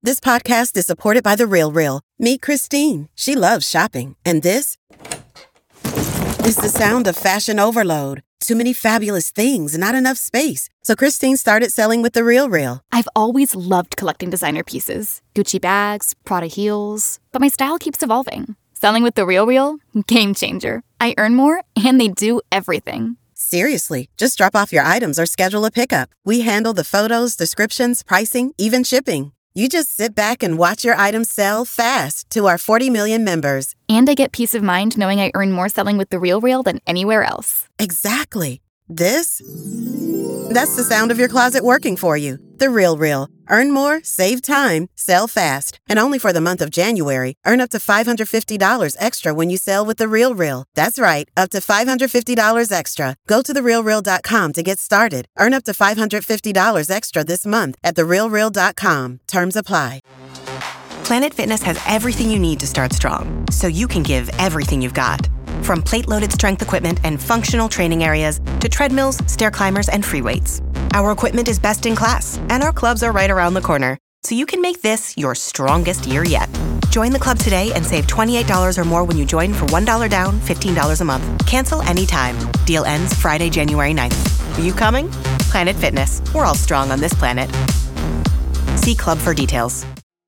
This podcast is supported by The RealReal. Meet Christine. She loves shopping. And this is the sound of fashion overload. Too many fabulous things, not enough space. So Christine started selling with The RealReal. I've always loved collecting designer pieces. Gucci bags, Prada heels. But my style keeps evolving. Selling with The RealReal? Game changer. I earn more, and they do everything. Seriously, just drop off your items or schedule a pickup. We handle the photos, descriptions, pricing, even shipping. You just sit back and watch your items sell fast to our 40 million members. And I get peace of mind knowing I earn more selling with The RealReal than anywhere else. Exactly. That's the sound of your closet working for you. The RealReal. Earn more, save time, sell fast. And only for the month of January, earn up to $550 extra when you sell with The RealReal. That's right, up to $550 extra. Go to therealreal.com to get started. Earn up to $550 extra this month at therealreal.com. Terms apply. Planet Fitness has everything you need to start strong, so you can give everything you've got. From plate-loaded strength equipment and functional training areas to treadmills, stair climbers, and free weights. Our equipment is best in class, and our clubs are right around the corner, so you can make this your strongest year yet. Join the club today and save $28 or more when you join for $1 down, $15 a month. Cancel anytime. Deal ends Friday, January 9th. Are you coming? Planet Fitness. We're all strong on this planet. See club for details.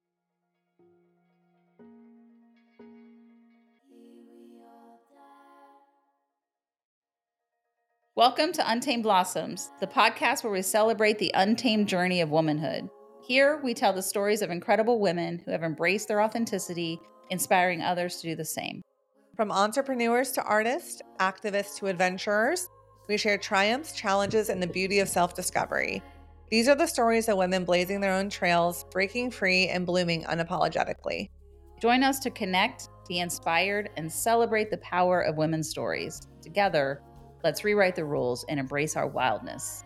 Welcome to Untamed Blossoms, the podcast where we celebrate the untamed journey of womanhood. Here, we tell the stories of incredible women who have embraced their authenticity, inspiring others to do the same. From entrepreneurs to artists, activists to adventurers, we share triumphs, challenges, and the beauty of self-discovery. These are the stories of women blazing their own trails, breaking free, and blooming unapologetically. Join us to connect, be inspired, and celebrate the power of women's stories. Together, let's rewrite the rules and embrace our wildness.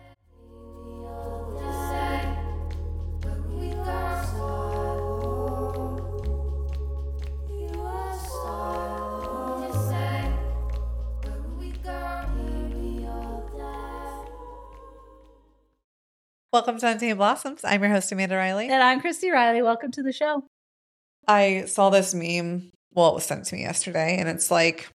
Welcome to Untamed Blossoms. I'm your host, Amanda Riley. And I'm Christy Riley. Welcome to the show. I saw this meme. Well, it was sent to me yesterday, and it's like,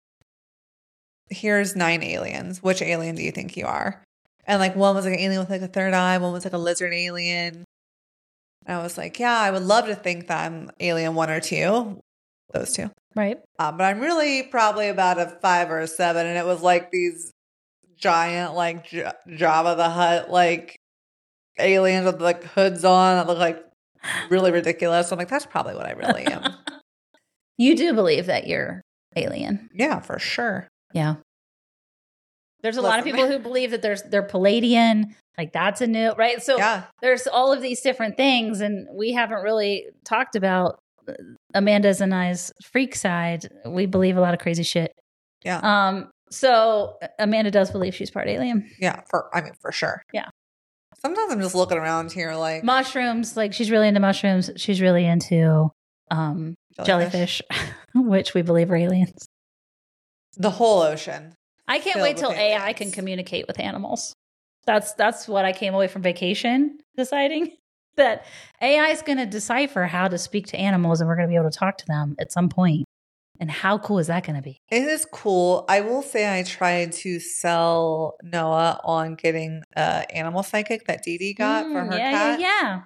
here's 9 aliens. Which alien do you think you are? And like one was like an alien with like a third eye. One was like a lizard alien. And I was like, yeah, I would love to think that I'm alien 1 or 2. Those 2. Right. But I'm really probably about a 5 or a 7. And it was like these giant like Jabba the Hutt like aliens with like hoods on that look like really ridiculous. I'm like, that's probably what I really am. You do believe that you're alien. Yeah, for sure. Yeah. There's a lot of people who believe that they're Palladian, like that's a new, right? So there's all of these different things, and we haven't really talked about Amanda's and I's freak side. We believe a lot of crazy shit. Yeah. So Amanda does believe she's part alien. Yeah, for sure. Yeah. Sometimes I'm just looking around here like mushrooms, like she's really into mushrooms. She's really into jellyfish, which we believe are aliens. The whole ocean. I can't wait till AI can communicate with animals. That's what I came away from vacation deciding, that AI is going to decipher how to speak to animals, and we're going to be able to talk to them at some point. And how cool is that going to be? It is cool. I will say I tried to sell Noah on getting animal psychic that Dee Dee got for her cat. Yeah.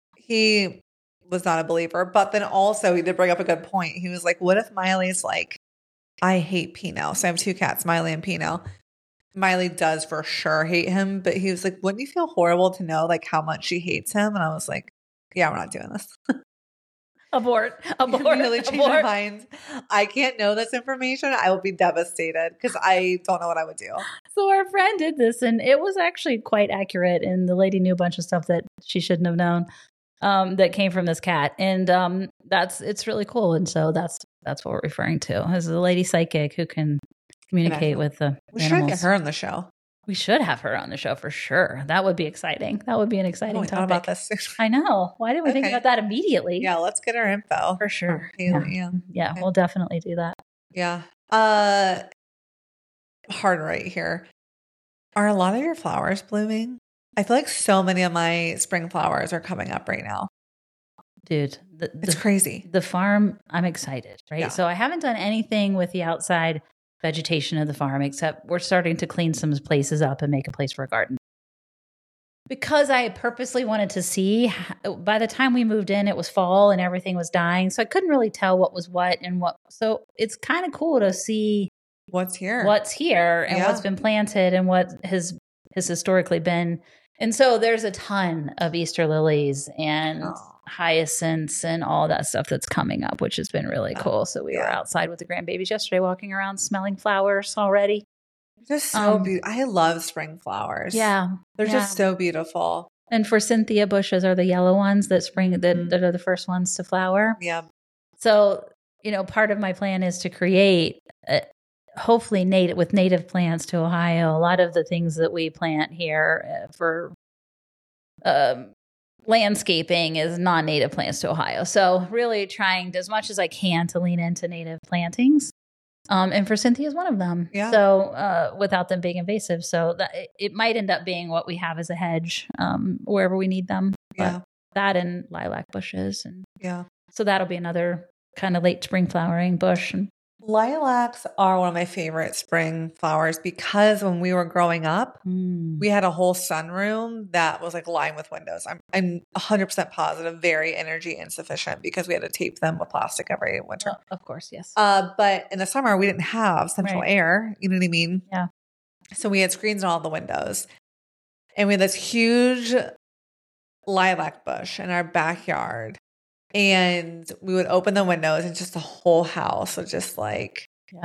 He was not a believer, but then also he did bring up a good point. He was like, what if Miley's like, I hate Pino. So I have 2 cats, Miley and Pino. Miley does for sure hate him, but he was like, wouldn't you feel horrible to know like how much she hates him? And I was like, yeah, we're not doing this. Abort. Really changed my mind. I can't know this information. I will be devastated because I don't know what I would do. So our friend did this, and it was actually quite accurate. And the lady knew a bunch of stuff that she shouldn't have known that came from this cat. And it's really cool. And so that's what we're referring to as the lady psychic who can communicate with the we animals. should get her on the show. We should have her on the show for sure. That would be exciting. That would be an exciting topic. About this. I know. Why didn't we think about that immediately? Yeah, let's get her info. For sure. Yeah, we'll definitely do that. Yeah. Hard right here. Are a lot of your flowers blooming? I feel like so many of my spring flowers are coming up right now. Dude, It's crazy. The farm, I'm excited, right? Yeah. So I haven't done anything with the outside vegetation of the farm, except we're starting to clean some places up and make a place for a garden. Because I purposely wanted to see, by the time we moved in, it was fall and everything was dying. So I couldn't really tell what was what and what. So it's kind of cool to see what's here and what's been planted and what has historically been. And so there's a ton of Easter lilies and hyacinths and all that stuff that's coming up, which has been really cool. So we were outside with the grandbabies yesterday, walking around, smelling flowers already. Just so beautiful. I love spring flowers. Yeah. They're just so beautiful. And for Cynthia bushes are the yellow ones that spring, that are the first ones to flower. Yeah. So, part of my plan is to create, hopefully with native plants to Ohio. A lot of the things that we plant here for landscaping is non-native plants to Ohio. So really trying as much as I can to lean into native plantings. And for Cynthia is one of them. Yeah. So without them being invasive. So that it might end up being what we have as a hedge wherever we need them. But that and lilac bushes. And so that'll be another kind of late spring flowering bush. And lilacs are one of my favorite spring flowers because when we were growing up, we had a whole sunroom that was like lined with windows. I'm 100% positive, very energy insufficient because we had to tape them with plastic every winter. Of course, yes. But in the summer, we didn't have central air. You know what I mean? Yeah. So we had screens on all the windows. And we had this huge lilac bush in our backyard. And we would open the windows and just the whole house would just like,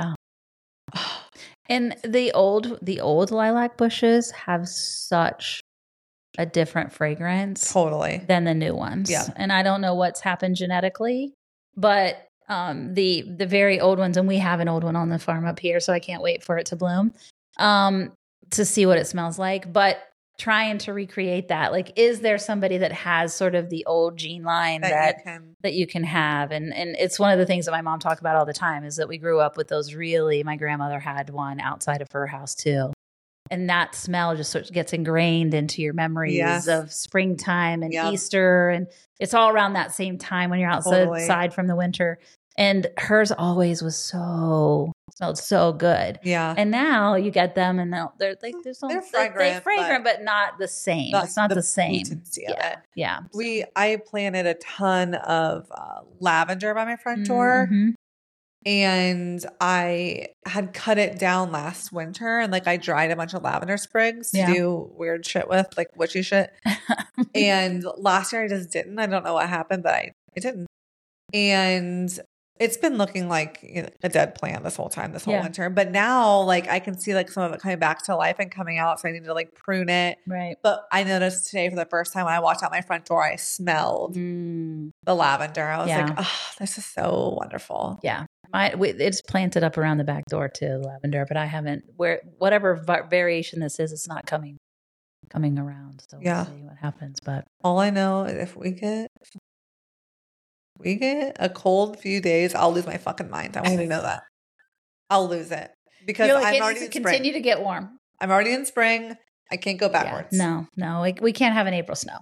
And the old lilac bushes have such a different fragrance than the new ones. Yeah. And I don't know what's happened genetically, but the very old ones, and we have an old one on the farm up here, so I can't wait for it to bloom to see what it smells like. But trying to recreate that, like, is there somebody that has sort of the old gene line that you can have? And it's one of the things that my mom talked about all the time is that we grew up with those my grandmother had one outside of her house too. And that smell just sort of gets ingrained into your memories of springtime and Easter. And it's all around that same time when you're outside from the winter. And hers always smelled so good. Yeah. And now you get them and they're fragrant, but not the same. It's not the same. Yeah. I planted a ton of lavender by my front door. Mm-hmm. And I had cut it down last winter and like I dried a bunch of lavender sprigs to do weird shit with, like witchy shit. And last year I just didn't. I don't know what happened, but I didn't. And it's been looking like a dead plant this whole winter. But now like I can see like some of it coming back to life and coming out. So I need to like prune it. Right. But I noticed today for the first time when I walked out my front door, I smelled the lavender. I was like, oh, this is so wonderful. Yeah. It's planted up around the back door too, lavender, but I haven't, whatever variation this is, it's not coming around. So we'll see what happens. But all I know is if we get a cold few days, I'll lose my fucking mind. I want you to know that. I'll lose it because I'm already in spring. Continue to get warm. I'm already in spring. I can't go backwards. Yeah, no, we can't have an April snow.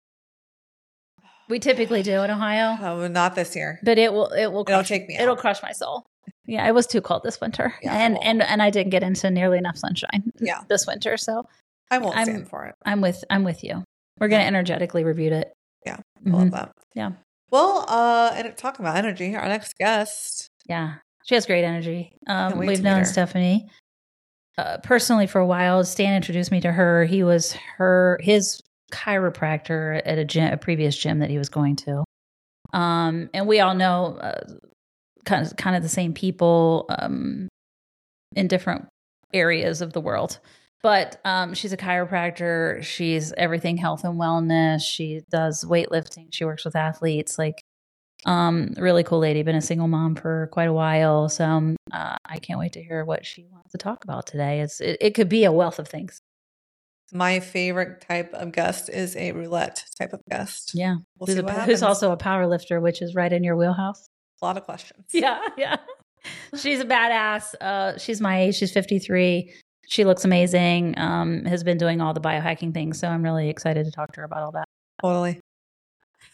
We typically do in Ohio. Oh, not this year. But it'll take me out. It'll crush my soul. Yeah, it was too cold this winter. Yeah, and I didn't get into nearly enough sunshine this winter. So I won't stand for it. I'm with you. We're going to energetically rebuke it. Yeah. I love that. Yeah. Well, and talking about energy, our next guest. Yeah. She has great energy. We've known Stephanie personally for a while. Stan introduced me to her. He was his chiropractor at a previous gym that he was going to. And we all know kind of the same people in different areas of the world. But she's a chiropractor. She's everything health and wellness. She does weightlifting. She works with athletes. Like, really cool lady. Been a single mom for quite a while. So I can't wait to hear what she wants to talk about today. It could be a wealth of things. My favorite type of guest is a roulette type of guest. Yeah. Who's also a power lifter, which is right in your wheelhouse. A lot of questions. Yeah. She's a badass. She's my age. She's 53. She looks amazing. Has been doing all the biohacking things. So I'm really excited to talk to her about all that. Totally.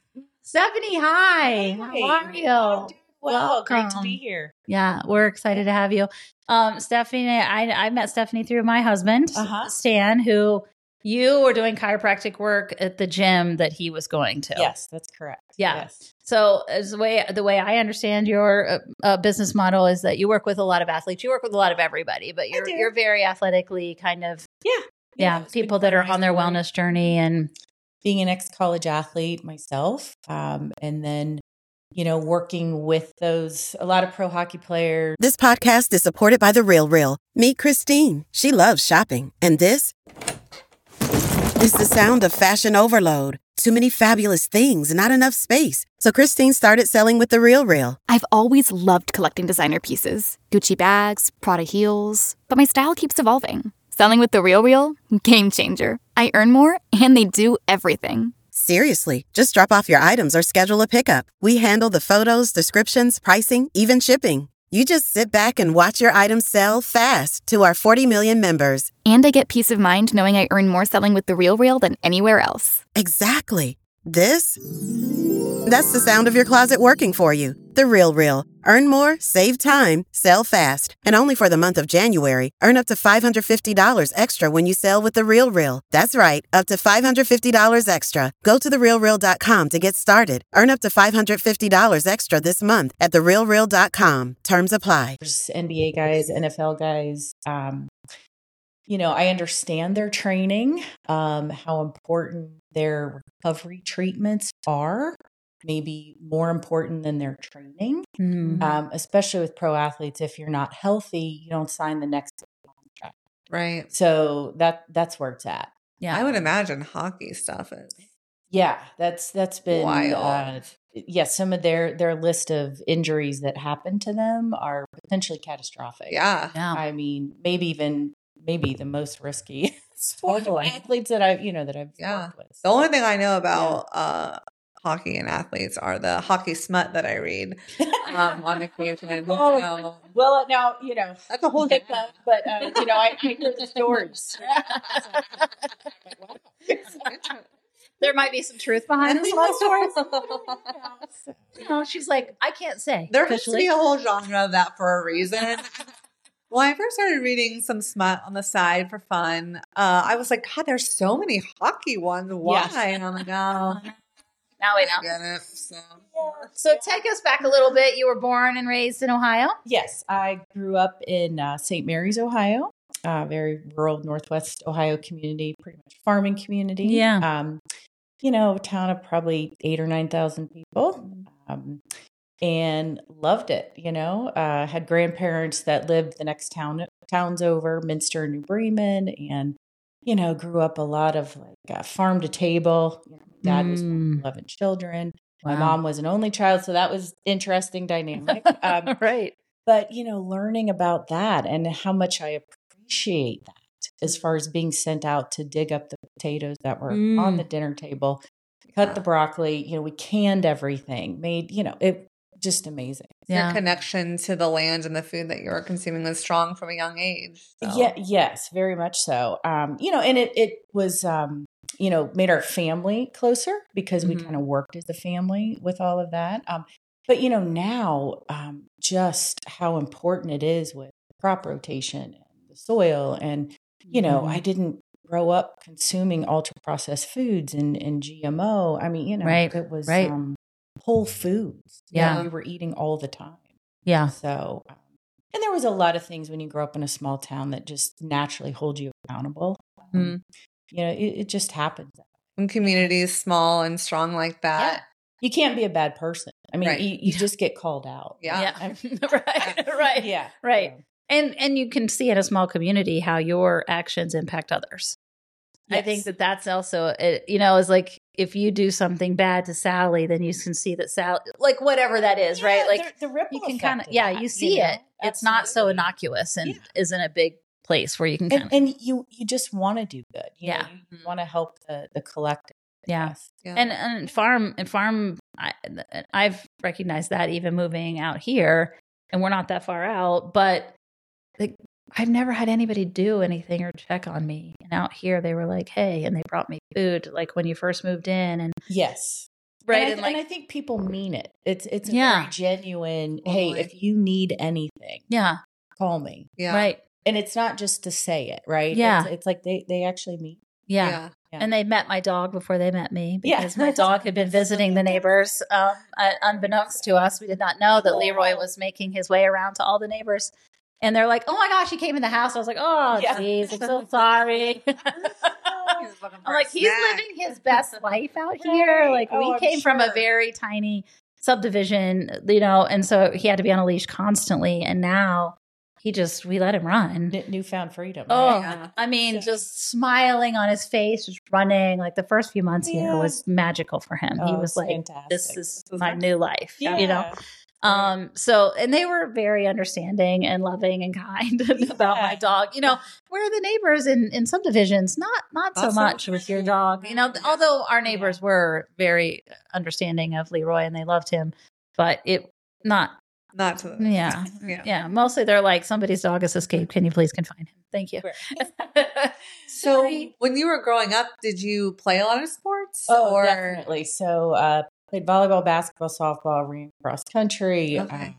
Stephanie, hi. How are you? Well, great to Welcome. be here. Yeah, we're excited to have you. Stephanie, I met Stephanie through my husband, Stan, who you were doing chiropractic work at the gym that he was going to. Yes, that's correct. Yeah. Yes. So as the way I understand your business model is that you work with a lot of athletes. You work with a lot of everybody, but you're very athletically kind of people that are on their wellness journey and being an ex-college athlete myself, and then working with a lot of pro hockey players. This podcast is supported by The Real Real. Meet Christine. She loves shopping. And this is the sound of fashion overload. Too many fabulous things, not enough space. So Christine started selling with The Real Real. I've always loved collecting designer pieces, Gucci bags, Prada heels, but my style keeps evolving. Selling with The Real Real? Game changer. I earn more, and they do everything. Seriously, just drop off your items or schedule a pickup. We handle the photos, descriptions, pricing, even shipping. You just sit back and watch your items sell fast to our 40 million members. And I get peace of mind knowing I earn more selling with The Real Real than anywhere else. Exactly. That's the sound of your closet working for you. The Real Real. Earn more, save time, sell fast. And only for the month of January, earn up to $550 extra when you sell with The Real Real. That's right, up to $550 extra. Go to therealreal.com to get started. Earn up to $550 extra this month at therealreal.com. Terms apply. There's NBA guys, NFL guys. I understand their training, how important their recovery treatments are, maybe more important than their training, especially with pro athletes. If you're not healthy, you don't sign the next contract. Right. So that's where it's at. yeah. I would imagine hockey stuff is. Yeah, that's been wild. Some of their list of injuries that happen to them are potentially catastrophic. Yeah. I mean, maybe the most risky sport athletes that I've worked with. The only thing I know about hockey and athletes are the hockey smut that I read on occasion. Well, now That's a whole different. but I hear the stories. There might be some truth behind this love story. She's like, I can't say. There has to be a whole genre of that for a reason. When I first started reading some smut on the side for fun, I was like, God, there's so many hockey ones. Why? Yes. And I'm like, oh, Now we know. I get it. So take us back a little bit. You were born and raised in Ohio? Yes, I grew up in St. Mary's, Ohio, very rural Northwest Ohio community, pretty much farming community. Yeah. A town of probably 8,000 or 9,000 people. And loved it, had grandparents that lived the next towns over, Minster and New Bremen, and, grew up a lot of farm to table. My dad was one of 11 children. My mom was an only child, so that was interesting dynamic. Right. But, learning about that and how much I appreciate that as far as being sent out to dig up the potatoes that were on the dinner table, cut the broccoli, we canned everything, made, it just amazing. Your connection to the land and the food that you were consuming was strong from a young age. So. Yeah, yes, very much so. And it was, made our family closer because we kind of worked as a family with all of that. But, now just how important it is with crop rotation and the soil. And, I didn't grow up consuming ultra processed foods and GMO. I mean, it was whole foods. Yeah. We were eating all the time. Yeah. So, and there was a lot of things when you grow up in a small town that just naturally hold you accountable. It just happens. When community is small and strong like that. You can't be a bad person. I mean, you just get called out. Yeah. Right. Yeah. Right. And you can see in a small community how your actions impact others. Yes. I think that's also, is like if you do something bad to Sally, then you can see that Sally, like whatever that is, right? Like the ripple you can effect kind of, of that, you see it. It's not so innocuous and isn't a big place where you can kind of. And you just want to do good. You want to help the collective. Yeah. And farm, I've recognized that even moving out here, and we're not that far out, but I've never had anybody do anything or check on me. And out here they were like, hey, and they brought me food like when you first moved in. And yes. Right. And I think people mean it. It's a Yeah. very genuine, hey, Totally. if you need anything, Yeah. call me. Yeah. Right. And it's not just to say it, right? Yeah. It's like they actually mean it. Yeah. Yeah. And they met my dog before they met me Yeah. because my dog had been visiting the neighbors. Unbeknownst to us, we did not know that Leroy was making his way around to all the neighbors. And they're like, oh my gosh, he came in the house. I was like, oh, Yeah. geez, I'm so sorry. I'm like, he's living his best life out here. Right. Like, Oh, we I'm came from a sure. very tiny subdivision, and so he had to be on a leash constantly. And now we let him run. Newfound freedom. Oh, right? I mean, just smiling on his face, just running. Like the first few months here was magical for him. He Oh, was it's like, fantastic. this is my new life, Yeah. So, and they were very understanding and loving and kind about my dog. Where the neighbors in subdivisions, not so much with your dog. Although our neighbors were very understanding of Leroy and they loved him, but not to the yeah. Mostly they're like, somebody's dog has escaped. Can you please confine him? Thank you. So when you were growing up, did you play a lot of sports? Oh, definitely. So played volleyball, basketball, softball, ran cross country. Okay.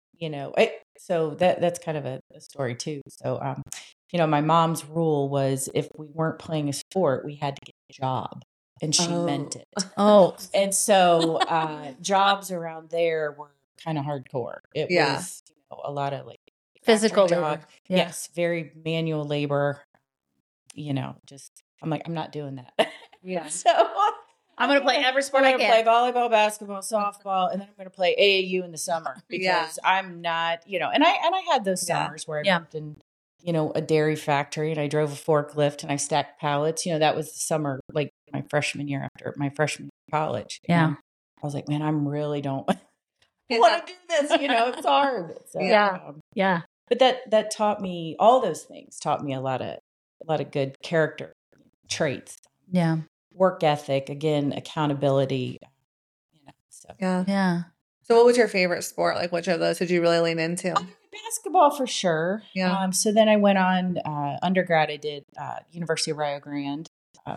So that's kind of a story too. So my mom's rule was if we weren't playing a sport, we had to get a job, and she meant it. Oh, and so jobs around there were kind of hardcore. It was a lot of like physical factory labor. job. Yes, very manual labor. I'm like, I'm not doing that. Yeah. So I'm going to play every sport I'm I going to can. play volleyball, basketball, softball, and then I'm going to play AAU in the summer because I'm not, and I had those summers where I worked in, a dairy factory and I drove a forklift and I stacked pallets. That was the summer, like my freshman year after my freshman year of college. Yeah. And I was like, man, I really don't want to do this. It's hard. So, Yeah. But that taught me, all those things taught me a lot of good character traits. Yeah. Work ethic, again, accountability. Yeah. So what was your favorite sport? Like, which of those did you really lean into? Basketball for sure. Yeah. So then I went on undergrad. I did University of Rio Grande,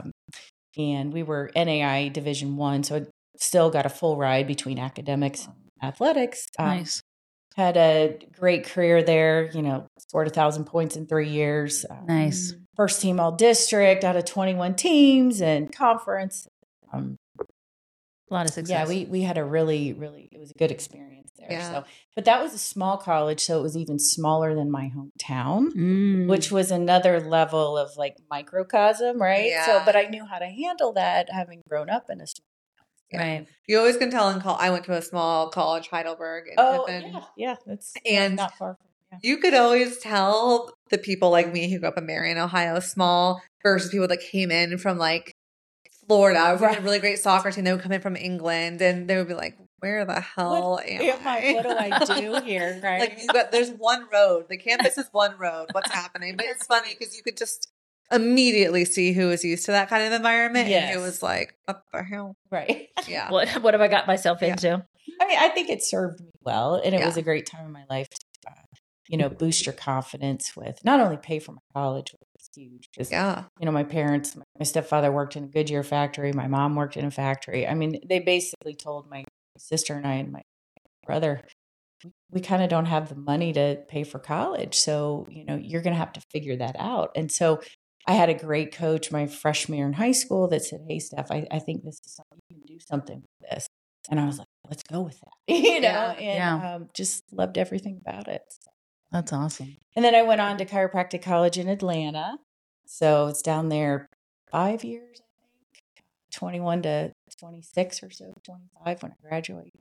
and we were NAI Division I, so I still got a full ride between academics and athletics. Nice. Had a great career there. Scored 1,000 points in 3 years. Nice. First team all district out of 21 teams and conference. A lot of success. Yeah, we had a really, really, it was a good experience there. Yeah. So, but that was a small college, so it was even smaller than my hometown, which was another level of like microcosm, right? Yeah. So, but I knew how to handle that having grown up in a small Yeah. Right. You always can tell in I went to a small college, Heidelberg. In Pippin. yeah, that's And not far from you could always tell the people like me who grew up in Marion, Ohio, small, versus people that came in from like Florida. We had a really great soccer team. They would come in from England and they would be like, where the hell am I? What do I do here? Right? Like, there's one road. The campus is one road. What's happening? But it's funny because you could just immediately see who was used to that kind of environment and who was like, what the hell? Right. Yeah. What have I got myself into? I mean, I think it served me well, and it was a great time in my life to, boost your confidence with not only pay for my college, which was huge. Just, my parents, my stepfather worked in a Goodyear factory. My mom worked in a factory. I mean, they basically told my sister and I and my brother, we kind of don't have the money to pay for college. So, you're going to have to figure that out. And so I had a great coach my freshman year in high school that said, hey, Steph, I think this is something, you can do something with this. And I was like, let's go with that, and just loved everything about it. So. That's awesome. And then I went on to chiropractic college in Atlanta. So it's down there 5 years, I think, 21 to 26 or so, 25 when I graduated.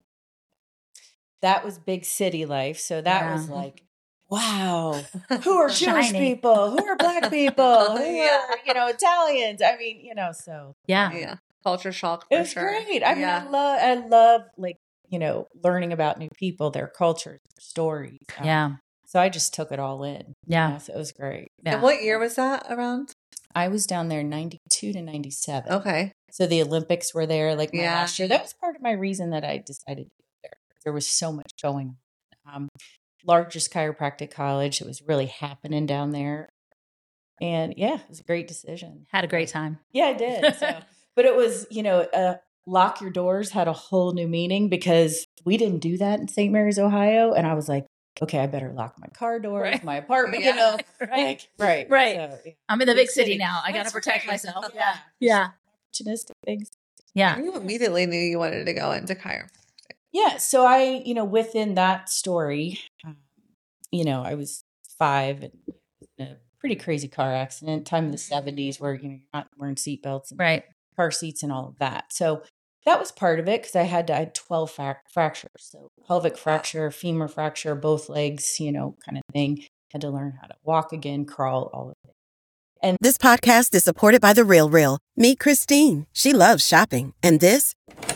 That was big city life. So that was like, wow, who are Jewish people? Who are Black people? Who are, Italians? I mean, so. Yeah. Culture shock for It was sure. great. I mean, I love like, learning about new people, their cultures, their stories. So I just took it all in. Yeah. So it was great. Yeah. And what year was that around? I was down there 92 to 97. Okay. So the Olympics were there like my last year. That was part of my reason that I decided to go there. There was so much going on. Largest chiropractic college. It was really happening down there. And it was a great decision. Had a great time. Yeah, I did. So, but it was, lock your doors had a whole new meaning because we didn't do that in St. Mary's, Ohio. And I was like, okay, I better lock my car doors, my apartment, Right. Right. So, yeah. I'm in the big city now. I got to protect myself. Yeah. Opportunistic things. Yeah. You immediately knew you wanted to go into chiropractic. Yeah. So I, within that story, I was 5 and in a pretty crazy car accident, time in the 70s where, you're not wearing seatbelts and car seats and all of that. So that was part of it because I had 12 fractures. So pelvic fracture, femur fracture, both legs, kind of thing. Had to learn how to walk again, crawl, all of it. And This podcast is supported by The Real Real. Meet Christine. She loves shopping. And this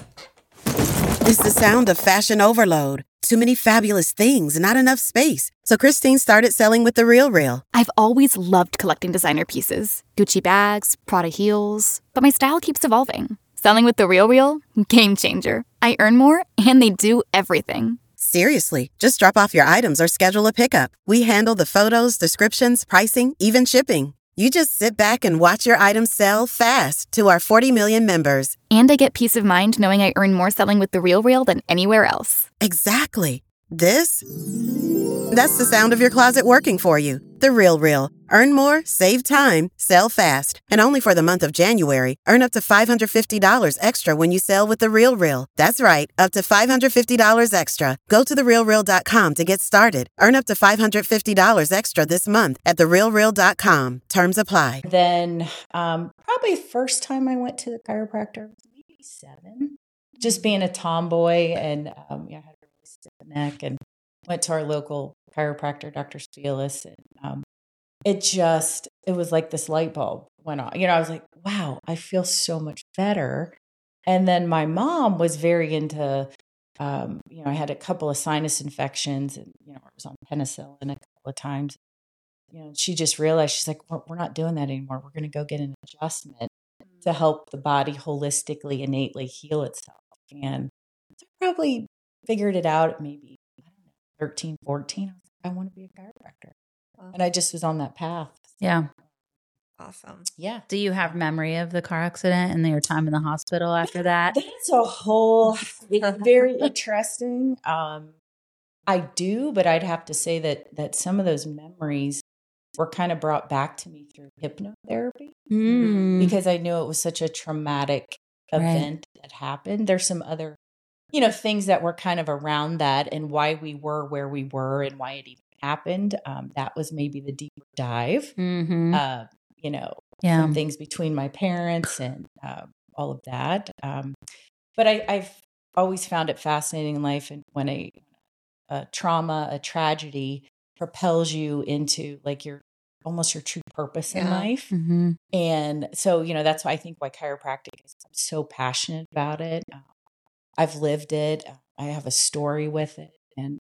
is the sound of fashion overload. Too many fabulous things, not enough space. So Christine started selling with The Real Real. I've always loved collecting designer pieces. Gucci bags, Prada heels. But my style keeps evolving. Selling with The Real Real? Game changer. I earn more and they do everything. Seriously, just drop off your items or schedule a pickup. We handle the photos, descriptions, pricing, even shipping. You just sit back and watch your items sell fast to our 40 million members. And I get peace of mind knowing I earn more selling with The Real Real than anywhere else. Exactly. That's the sound of your closet working for you. The Real Real. Earn more, save time, sell fast. And only for the month of January, earn up to $550 extra when you sell with The Real Real. That's right, up to $550 extra. Go to therealreal.com to get started. Earn up to $550 extra this month at therealreal.com. Terms apply. then probably first time I went to the chiropractor was maybe 7. Just being a tomboy and I had a really stiff neck and went to our local chiropractor, Dr. Spielis, and it was like this light bulb went on. I was like, wow, I feel so much better. And then my mom was very into, I had a couple of sinus infections and, I was on penicillin a couple of times. She just realized, she's like, we're not doing that anymore. We're going to go get an adjustment to help the body holistically, innately heal itself. And so I probably figured it out at maybe, 13, 14. I was like, I want to be a chiropractor. And I just was on that path. Yeah. Awesome. Yeah. Do you have memory of the car accident and your time in the hospital after that? That's a whole, it's very interesting. I do, but I'd have to say that some of those memories were kind of brought back to me through hypnotherapy because I knew it was such a traumatic event that happened. There's some other, things that were kind of around that and why we were where we were and why it even happened. That was maybe the deeper dive. Some things between my parents and all of that. But I've always found it fascinating in life, and when a trauma, a tragedy propels you into like almost your true purpose in life. Mm-hmm. And so, that's why I think why chiropractic is, I'm so passionate about it. I've lived it. I have a story with it. And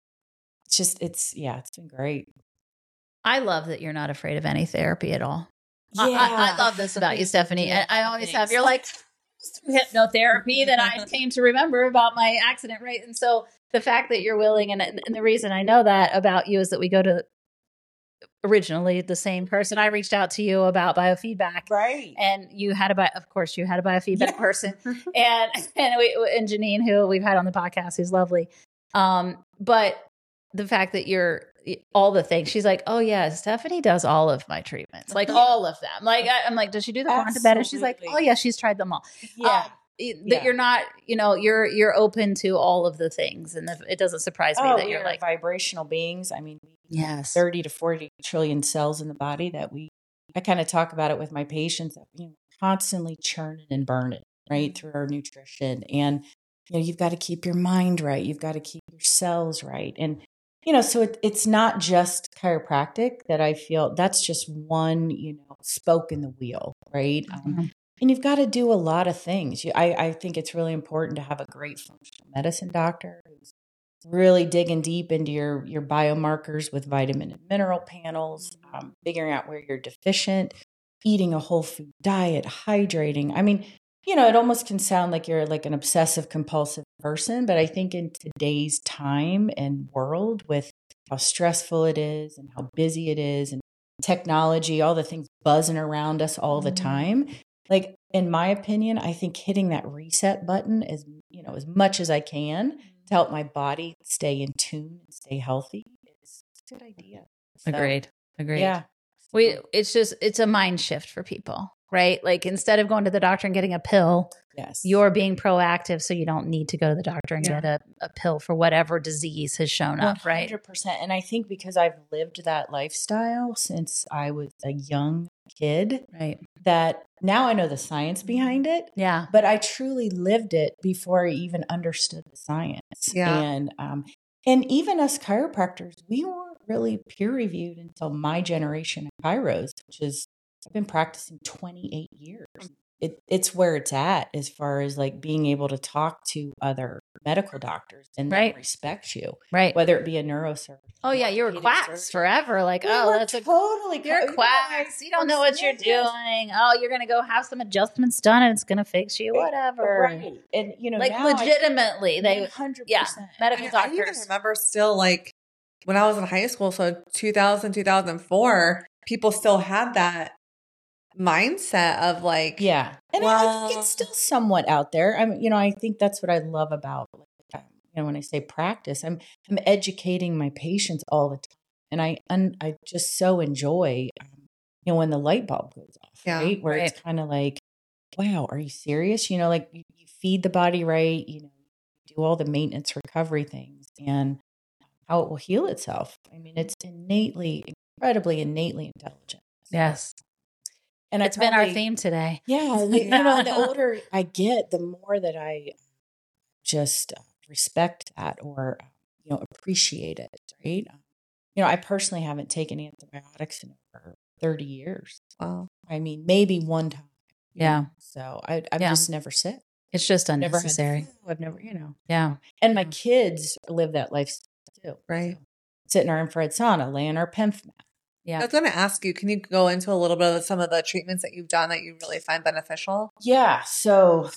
it's been great. I love that you're not afraid of any therapy at all. Yeah. I love this about you, Stephanie. And I always have, you're like, hypnotherapy that I came to remember about my accident, right? And so the fact that you're willing, and the reason I know that about you is that we go to originally the same person. I reached out to you about biofeedback, right? And you had a biofeedback person, and Janine, who we've had on the podcast, who's lovely. But the fact that you're all the things, she's like, oh yeah, Stephanie does all of my treatments, like all of them. Like I'm like, does she do the quantum bed? And she's like, oh yeah, she's tried them all. That you're not, you're open to all of the things, and it doesn't surprise me that you're like vibrational beings. I mean, yes, 30 to 40 trillion cells in the body that I kind of talk about it with my patients that constantly churning and burning right through our nutrition, and you've got to keep your mind right, you've got to keep your cells right, and so it's not just chiropractic that I feel that's just one spoke in the wheel, right? And you've got to do a lot of things. I think it's really important to have a great functional medicine doctor who's really digging deep into your biomarkers with vitamin and mineral panels, figuring out where you're deficient, eating a whole food diet, hydrating. I mean, it almost can sound like you're like an obsessive compulsive person, but I think in today's time and world with how stressful it is and how busy it is and technology, all the things buzzing around us all the time, like in my opinion, I think hitting that reset button as much as I can to help my body stay in tune and stay healthy is a good idea. So, Agreed. Yeah. It's a mind shift for people, right? Like instead of going to the doctor and getting a pill, Yes. you're being proactive so you don't need to go to the doctor and Yeah. get a pill for whatever disease has shown up, right? 100%. And I think because I've lived that lifestyle since I was a young kid, Right. that now I know the science behind it. Yeah. But I truly lived it before I even understood the science. Yeah. And even us chiropractors, we weren't really peer reviewed until my generation of chiros, which is I've been practicing 28 years. It's where it's at as far as like being able to talk to other medical doctors and Right. they respect you, Right. whether it be a neurosurgeon. Oh yeah, you were orthopedic quacks surgeon. forever. Like, We oh, were that's totally you're quacks. You don't know what you're doing. Oh, you're gonna go have some adjustments done, and it's gonna fix you. Whatever. Right. And Like now legitimately, they 100%. yeah, medical I even doctors. remember still like when I was in high school, so 2000, 2004, people still had that mindset of like, Yeah. And I Well- think it's still somewhat out there. I think that's what I love about, when I say practice, I'm educating my patients all the time. And I just so enjoy, when the light bulb goes off, Yeah, right? Where it's kind of like, wow, are you serious? Like you feed the body right, you do all the maintenance recovery things and how it will heal itself. I mean, it's incredibly innately intelligent. Yes, And it's been our theme today. Yeah, the older I get, the more that I just respect that or appreciate it. Right? I personally haven't taken antibiotics in over 30 years. wow. I mean, maybe one time. Yeah. So I'm Yeah. just never sick. It's just Never had unnecessary. flu. I've never, Yeah. And my kids live that lifestyle too. Right. So, sit in our infrared sauna, lay on our PEMF mat. I Yeah. was going to ask you, can you go into a little bit of some of the treatments that you've done that you really find beneficial? Yeah. So,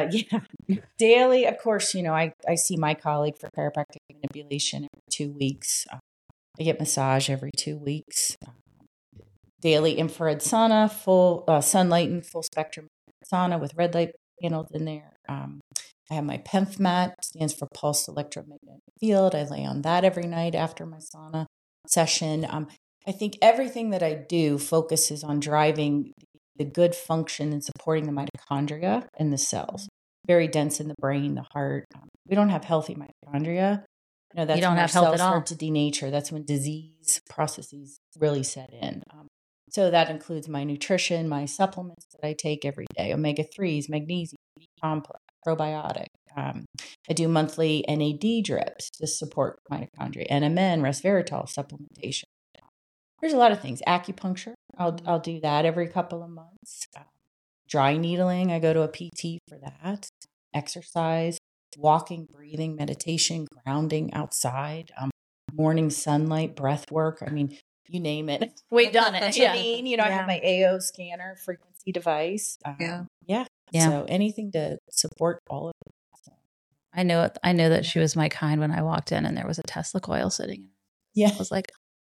daily, of course, I see my colleague for chiropractic manipulation every 2 weeks. I get massage every 2 weeks. Daily infrared sauna, full sunlight and full spectrum sauna with red light panels in there. I have my PEMF mat, stands for pulsed electromagnetic field. I lay on that every night after my sauna session. I think everything that I do focuses on driving the good function and supporting the mitochondria in the cells. Very dense in the brain, the heart. We don't have healthy mitochondria. That's You don't when have our health at cells all. start to denature. That's when disease processes really set in. So that includes my nutrition, my supplements that I take every day, omega-3s, magnesium, B complex, probiotic. I do monthly NAD drips to support mitochondria, NMN, resveratrol supplementation. There's a lot of things. Acupuncture, I'll do that every couple of months. Dry needling, I go to a PT for that. Exercise, walking, breathing, meditation, grounding outside, morning sunlight, breath work. I mean, you name it. We've done it. Yeah. I have my AO scanner frequency device. Yeah. Yeah. Yeah. So anything to support all of it. So, I know it. I know that she was my kind when I walked in and there was a Tesla coil sitting. yeah. I was like,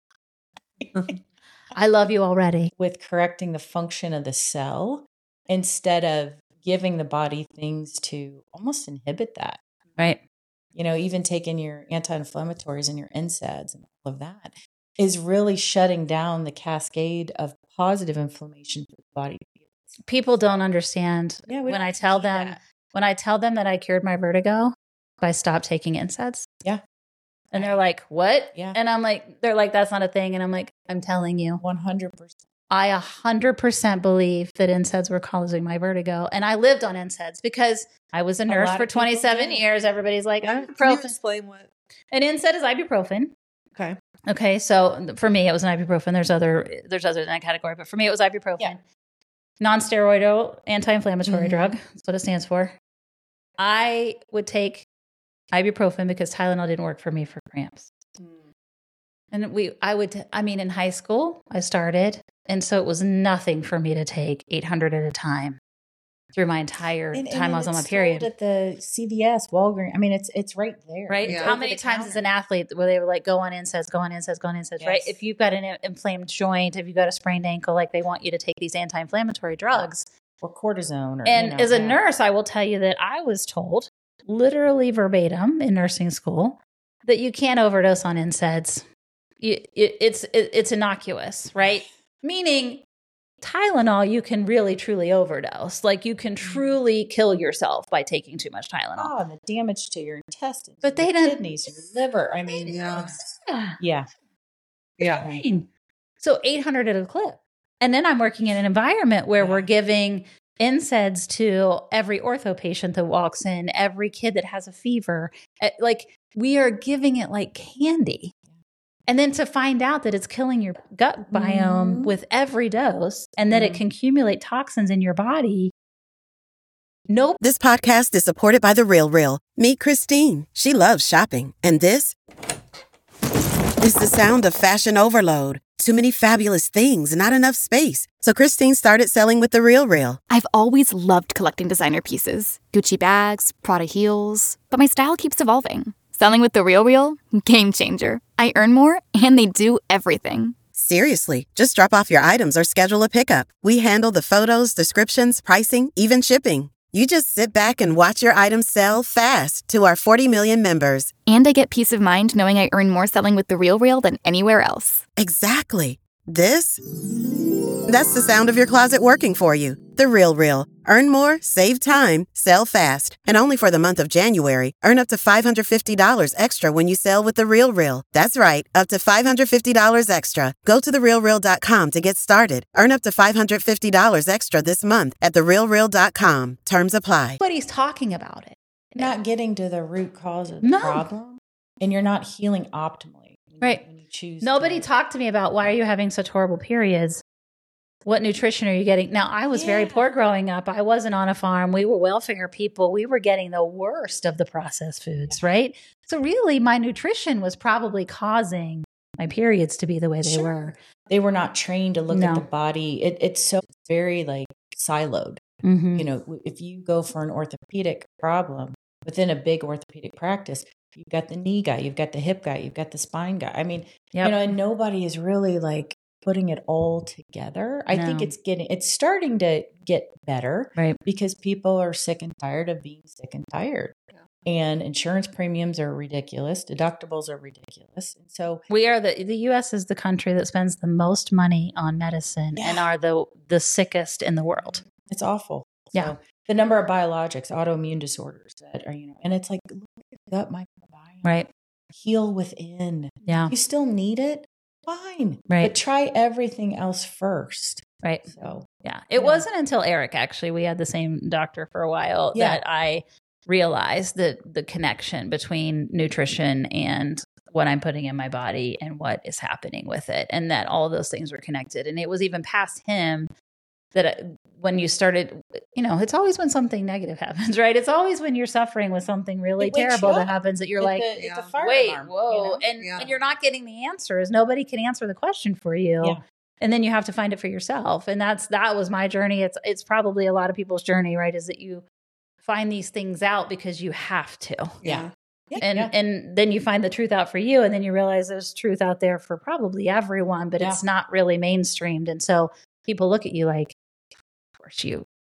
I love you already. With correcting the function of the cell instead of giving the body things to almost inhibit that. Right. Even taking your anti-inflammatories and your NSAIDs and all of that is really shutting down the cascade of positive inflammation for the body. People don't understand Yeah, we when don't I tell see them that. when I tell them that I cured my vertigo, I stopped taking NSAIDs. Yeah. And they're like, "What?" Yeah. And I'm like, they're like, "That's not a thing." And I'm like, "I'm telling you, 100%. I 100% believe that NSAIDs were causing my vertigo, and I lived on NSAIDs because I was a nurse lot for of people 27 do. years. Everybody's like, Can you ibuprofen. explain what? An NSAID is ibuprofen. Okay. Okay, so for me, it was an ibuprofen. There's other in that category, but for me, it was ibuprofen. Yeah. Non-steroidal anti-inflammatory Mhm. drug. That's what it stands for. I would take ibuprofen because Tylenol didn't work for me for cramps. And in high school, I started, and so it was nothing for me to take 800 at a time through my entire time I was on my it's period. sold at the CVS, Walgreens. I mean, it's right there. Right? Yeah. How Over many the times as counter. an athlete where they were like, go on NSAIDs, go on NSAIDs, go on NSAIDs, right? Yes. If you've got an inflamed joint, if you've got a sprained ankle, like they want you to take these anti-inflammatory drugs. or cortisone. Or, And as a nurse, I will tell you that I was told, literally verbatim in nursing school, that you can't overdose on NSAIDs. It's innocuous, right? Meaning Tylenol, you can really truly overdose. Like you can truly kill yourself by taking too much Tylenol. Oh, and the damage to your intestines, but they your don't kidneys, your liver. I mean, yeah. So 800 at a clip. And then I'm working in an environment where we're giving NSAIDs to every ortho patient that walks in, every kid that has a fever. Like we are giving it like candy. And then to find out that it's killing your gut biome with every dose and that it can accumulate toxins in your body. Nope. This podcast is supported by The Real Real. Meet Christine. She loves shopping. And this is the sound of fashion overload. Too many fabulous things, not enough space. So Christine started selling with The Real Real. I've always loved collecting designer pieces. Gucci bags, Prada heels. But my style keeps evolving. Selling with The Real Real? Game changer. I earn more, and they do everything. Seriously, just drop off your items or schedule a pickup. We handle the photos, descriptions, pricing, even shipping. You just sit back and watch your items sell fast to our 40 million members. And I get peace of mind knowing I earn more selling with The Real Real than anywhere else. Exactly. That's the sound of your closet working for you. The Real Real. Earn more, save time, sell fast. And only for the month of January, earn up to $550 extra when you sell with The Real Real. That's right, up to $550 extra. Go to therealreal.com to get started. Earn up to $550 extra this month at therealreal.com. Terms apply. Nobody's talking about it. Not getting to the root cause of the problem. And you're not healing optimally. Right. When you choose Nobody talked to me about why are you having such horrible periods? What nutrition are you getting? Now, I was very poor growing up. I wasn't on a farm. We were welfare people. We were getting the worst of the processed foods, right? So really, my nutrition was probably causing my periods to be the way they were. They were not trained to look at the body. It's so very like siloed. Mm-hmm. You know, if you go for an orthopedic problem within a big orthopedic practice, you've got the knee guy, you've got the hip guy, you've got the spine guy. I mean, you know, and nobody is really like putting it all together. I think it's starting to get better, right? Because people are sick and tired of being sick and tired. And insurance premiums are ridiculous. Deductibles are ridiculous. And so we are the U.S. is the country that spends the most money on medicine and are the sickest in the world. It's awful. Yeah. So the number of biologics, autoimmune disorders that are, you know, and it's like, look at the gut microbiome. Right. Heal within. Yeah. You still need it. Fine. Right. But try everything else first. Right. So, It wasn't until Eric, actually, we had the same doctor for a while, that I realized that the connection between nutrition and what I'm putting in my body and what is happening with it, and that all those things were connected. And it was even past him that when you started, you know, it's always when something negative happens, right? It's always when you're suffering with something really terrible that happens that you're like, it's a fire wait, alarm, whoa. you know? And you're not getting the answers. Nobody can answer the question for you. Yeah. And then you have to find it for yourself. And that was my journey. It's probably a lot of people's journey, right? Is that you find these things out because you have to. Yeah. And then you find the truth out for you, and then you realize there's truth out there for probably everyone, but it's not really mainstreamed. And so people look at you like, of course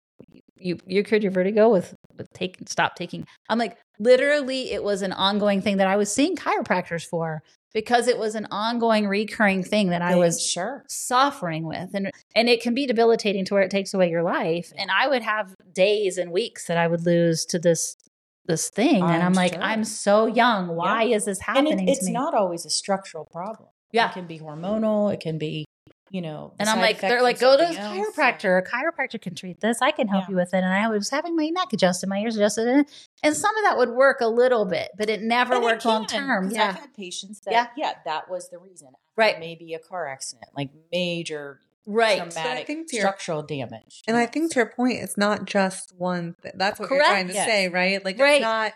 you cured your vertigo with stop taking. I'm like, literally, it was an ongoing thing that I was seeing chiropractors for, because it was an ongoing, recurring thing that I was suffering with. And it can be debilitating to where it takes away your life. And I would have days and weeks that I would lose to this thing. And I'm like, I'm so young. Why is this happening to me? It's not always a structural problem. Yeah. It can be hormonal. It can be, you know. And I'm like, they're like, go to a chiropractor. A chiropractor can treat this. I can help you with it. And I was having my neck adjusted, my ears adjusted. And some of that would work a little bit, but it never worked long term. Yeah. I've had patients that, that was the reason. Right. Maybe a car accident, like major traumatic structural damage. And I think to your point, it's not just one thing. That's what you're trying to say, right? Like, it's not,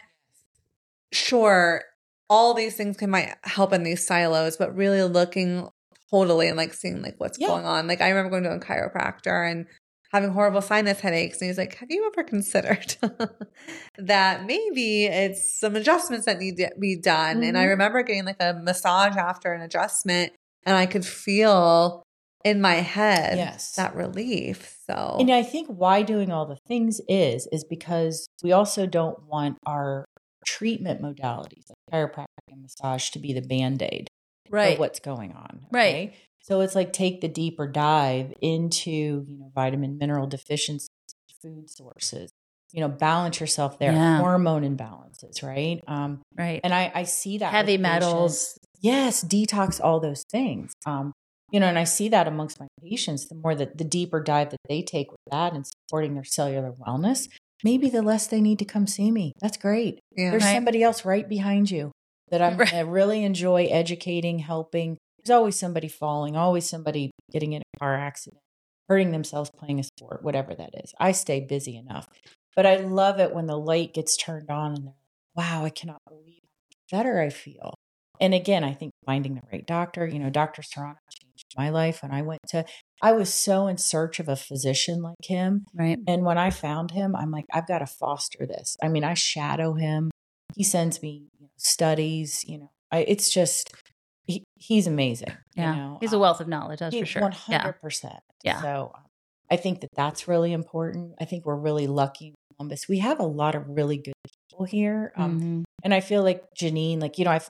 sure, all these things might help in these silos, but really looking totally and like seeing like what's going on. Like, I remember going to a chiropractor and having horrible sinus headaches. And he's like, have you ever considered that maybe it's some adjustments that need to be done? Mm-hmm. And I remember getting like a massage after an adjustment, and I could feel in my head, Yes. that relief. So, And I think why doing all the things is because we also don't want our treatment modalities, like chiropractic and massage, to be the Band-Aid for what's going on. Right. Okay? So it's like take the deeper dive into, vitamin, mineral deficiencies, food sources, balance yourself there, hormone imbalances, right? Right. And I see that Heavy with metals. patients. Yes, detox, all those things. And I see that amongst my patients, the more that the deeper dive that they take with that and supporting their cellular wellness, maybe the less they need to come see me. That's great. Yeah. There's somebody else right behind you that I really enjoy educating, helping. There's always somebody falling, always somebody getting in a car accident, hurting themselves playing a sport, whatever that is. I stay busy enough. But I love it when the light gets turned on and they're like, wow, I cannot believe how better I feel. And again, I think finding the right doctor, Dr. Serrano changed my life. When I was so in search of a physician like him. Right. And when I found him, I'm like, I've got to foster this. I mean, I shadow him. He sends me studies, it's just, he's amazing. Yeah. He's a wealth of knowledge. That's for sure. 100%. Yeah. So I think that that's really important. I think we're really lucky in Columbus. We have a lot of really good people here. And I feel like Janine,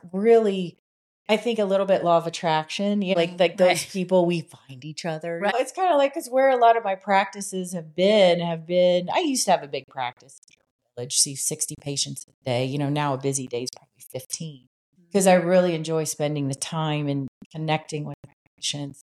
I think a little bit law of attraction, like those people, we find each other. Right. It's kind of like, because where a lot of my practices have been, I used to have a big practice in the village, see 60 patients a day. Now a busy day is probably 15 because I really enjoy spending the time and connecting with my patients.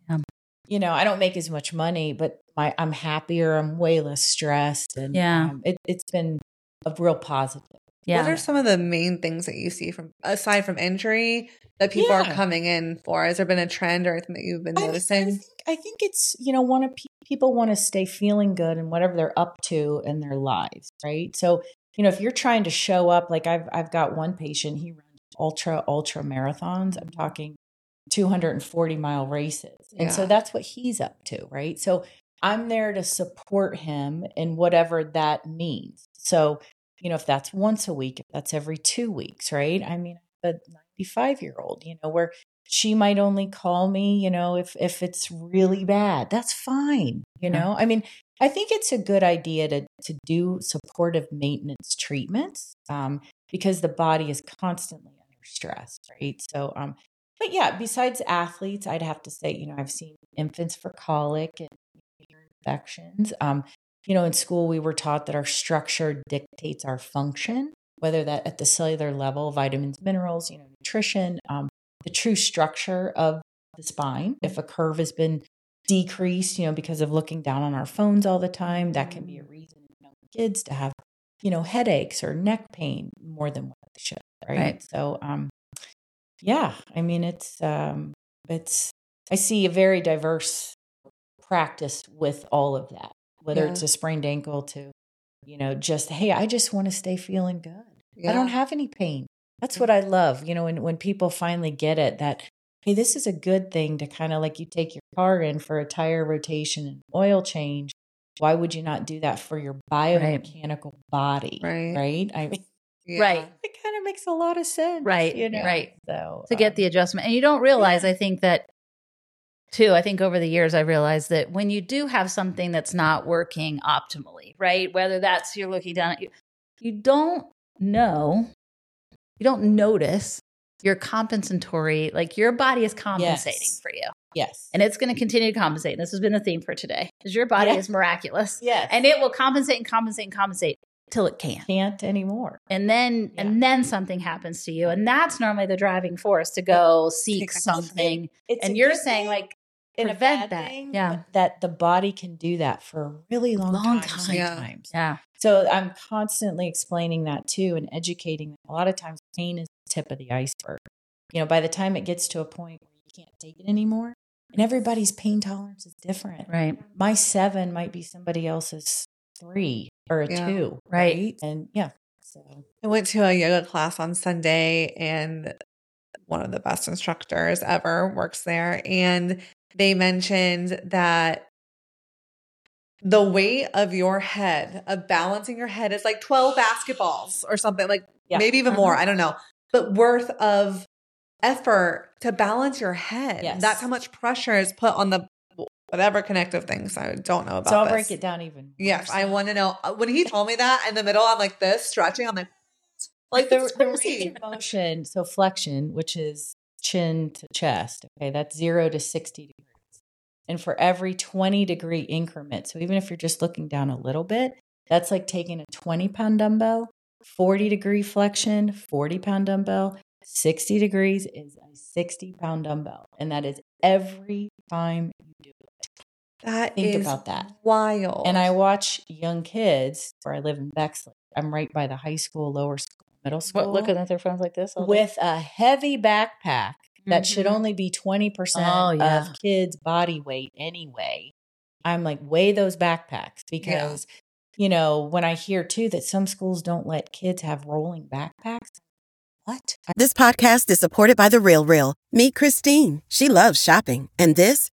I don't make as much money, but I'm happier. I'm way less stressed. And it's been a real positive. Yeah. What are some of the main things that you see aside from injury that people are coming in for? Has there been a trend or anything that you've been noticing? I think it's, people want to stay feeling good in whatever they're up to in their lives. Right. So, if you're trying to show up, like I've got one patient, he runs ultra marathons. I'm talking 240-mile races. And so that's what he's up to, right? So I'm there to support him in whatever that means. So, if that's once a week, if that's every 2 weeks, right? I mean, a 95-year-old, where she might only call me, if it's really bad, that's fine. I mean, I think it's a good idea to do supportive maintenance treatments because the body is constantly under stress, right? So, but yeah, besides athletes, I'd have to say, I've seen infants for colic and ear infections. In school, we were taught that our structure dictates our function, whether that at the cellular level, vitamins, minerals, nutrition, the true structure of the spine. If a curve has been decreased, because of looking down on our phones all the time, that can be a reason in kids to have, headaches or neck pain more than what they should, right? So, yeah, I mean, I see a very diverse practice with all of that, whether it's a sprained ankle to, just, hey, I just want to stay feeling good. Yeah. I don't have any pain. That's what I love, when people finally get it that, hey, this is a good thing to kind of like you take your car in for a tire rotation and oil change. Why would you not do that for your biomechanical body? Right. I mean, it kind of makes a lot of sense. Right. Right. So to get the adjustment. And you don't realize, I think that too, I think over the years, I realized that when you do have something that's not working optimally, right? Whether that's you're looking down at you don't notice your compensatory, like your body is compensating for you. Yes. And it's going to continue to compensate. And this has been the theme for today because your body is miraculous. Yes. And it will compensate and compensate and compensate till it can't anymore. And then something happens to you. And that's normally the driving force to go seek something. And you're saying like, prevent that. That the body can do that for a really long time. Sometimes. Yeah. So I'm constantly explaining that too and educating. A lot of times pain is the tip of the iceberg. By the time it gets to a point where you can't take it anymore, and everybody's pain tolerance is different. Right. My 7 might be somebody else's 3 or a 2. Right. And so I went to a yoga class on Sunday and one of the best instructors ever works there. And they mentioned that the weight of your head, of balancing your head, is like 12 basketballs or something, like maybe even more. I don't know. But worth of effort to balance your head. Yes. That's how much pressure is put on the whatever connective things. I don't know about So I'll this. break it down even more. Yes, I want to know. When he told me that in the middle, I'm like this, stretching. I'm like the it's range crazy. of motion, so flexion, which is chin to chest, okay, that's 0 to 60 degrees. And for every 20-degree increment, so even if you're just looking down a little bit, that's like taking a 20-pound dumbbell, 40-degree flexion, 40-pound dumbbell, 60 degrees is a 60-pound dumbbell. And that is every time you do it. Think about that. Wild. And I watch young kids, where I live in Bexley. I'm right by the high school, lower school, middle school. Looking at their phones like this? With a heavy backpack that should only be 20% of kids' body weight anyway. I'm like, weigh those backpacks because, you know, when I hear too that some schools don't let kids have rolling backpacks. What? This podcast is supported by The Real Real. Meet Christine. She loves shopping. And this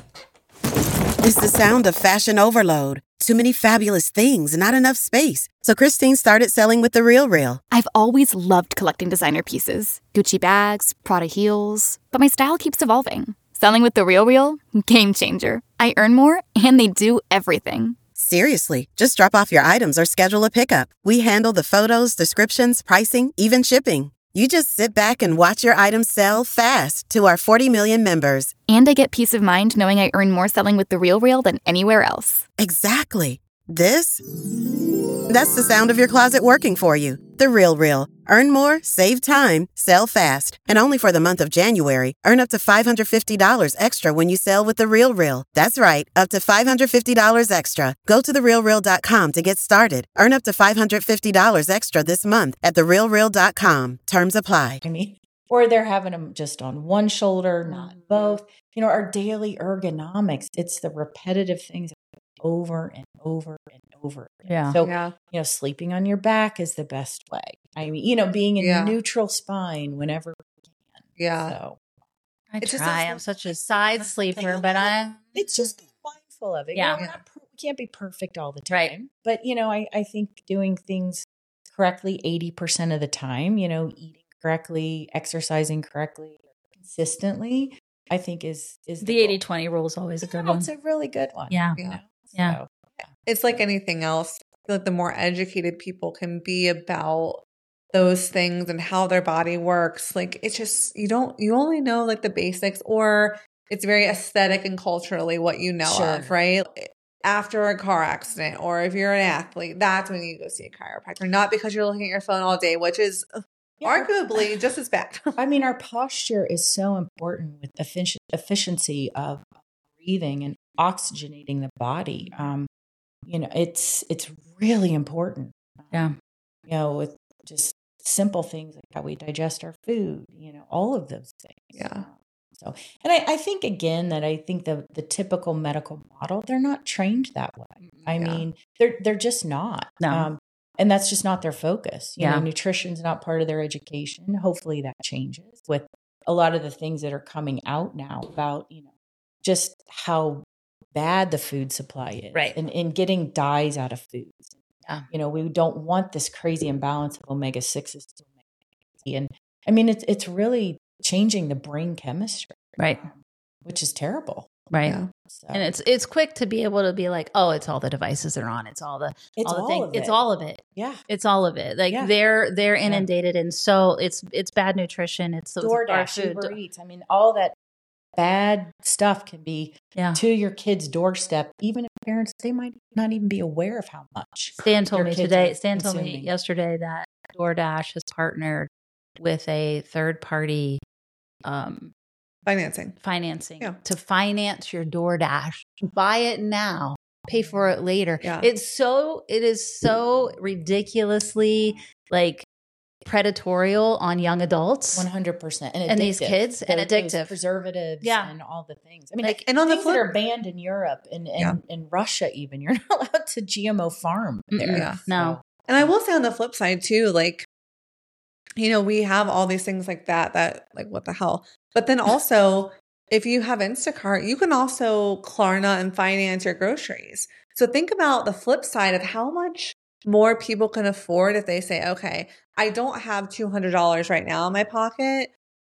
is the sound of fashion overload. Too many fabulous things, not enough space. So Christine started selling with The Real Real. I've always loved collecting designer pieces, Gucci bags, Prada heels, but my style keeps evolving. Selling with The Real Real? Game changer. I earn more, and they do everything. Seriously, just drop off your items or schedule a pickup. We handle the photos, descriptions, pricing, even shipping. You just sit back and watch your items sell fast to our 40 million members. And I get peace of mind knowing I earn more selling with The Real Real than anywhere else. Exactly. That's the sound of your closet working for you. The Real Real. Earn more, save time, sell fast. And only for the month of January, earn up to $550 extra when you sell with The Real Real. That's right, up to $550 extra. Go to therealreal.com to get started. Earn up to $550 extra this month at therealreal.com. Terms apply. I mean, or they're having them just on one shoulder, not both. You know, our daily ergonomics, it's the repetitive things over and over and over. Yeah. So, you know, sleeping on your back is the best way. I mean, you know, being in neutral spine whenever we can. Yeah. So I try. I'm such a side sleeper, but it's just being mindful of it. Yeah. You know, we can't be perfect all the time. Right. But, you know, I think doing things correctly 80% of the time, you know, eating correctly, exercising correctly, consistently, I think is the 80-20 rule is always a good one. It's a really good one. Yeah. You know? Yeah. So, it's like anything else. I feel like the more educated people can be about those things and how their body works, like it's just, you only know like the basics, or it's very aesthetic and culturally what you know of, right? After a car accident, or if you're an athlete, that's when you go see a chiropractor, not because you're looking at your phone all day, which is arguably just as bad. I mean, our posture is so important with efficiency of breathing and oxygenating the body. You know, it's really important. Yeah. You know, with just simple things like how we digest our food, you know, all of those things. Yeah. So, and I think again that I think the typical medical model, they're not trained that way. I mean, they're just not. No. And that's just not their focus. You know, nutrition's not part of their education. Hopefully that changes with a lot of the things that are coming out now about, you know, just how bad the food supply is. Right. And getting dyes out of foods. Yeah. You know, we don't want this crazy imbalance of omega-6s to omega-3. And I mean, it's really changing the brain chemistry. Right. Which is terrible. Right. Yeah. So, And it's quick to be able to be like, oh, it's all the devices they're on. It's all the things. It's all of it. Yeah. It's all of it. Like they're inundated and so it's bad nutrition. It's DoorDash, Uber Eats. I mean, all that bad stuff can be to your kid's doorstep, even if parents, they might not even be aware of how much. Stan told me yesterday that DoorDash has partnered with a third party financing to finance your DoorDash. Buy it now, pay for it later. Yeah. It is so ridiculously like predatorial on young adults, 100%, and these kids, and addictive preservatives, and all the things. I mean, like, and on the things flip, that are banned in Europe and in Russia, even you're not allowed to GMO farm there. Yeah. No. And I will say on the flip side too, like, you know, we have all these things like that like, what the hell? But then also, if you have Instacart, you can also Klarna and finance your groceries. So think about the flip side of how much more people can afford if they say, okay, I don't have $200 right now in my pocket,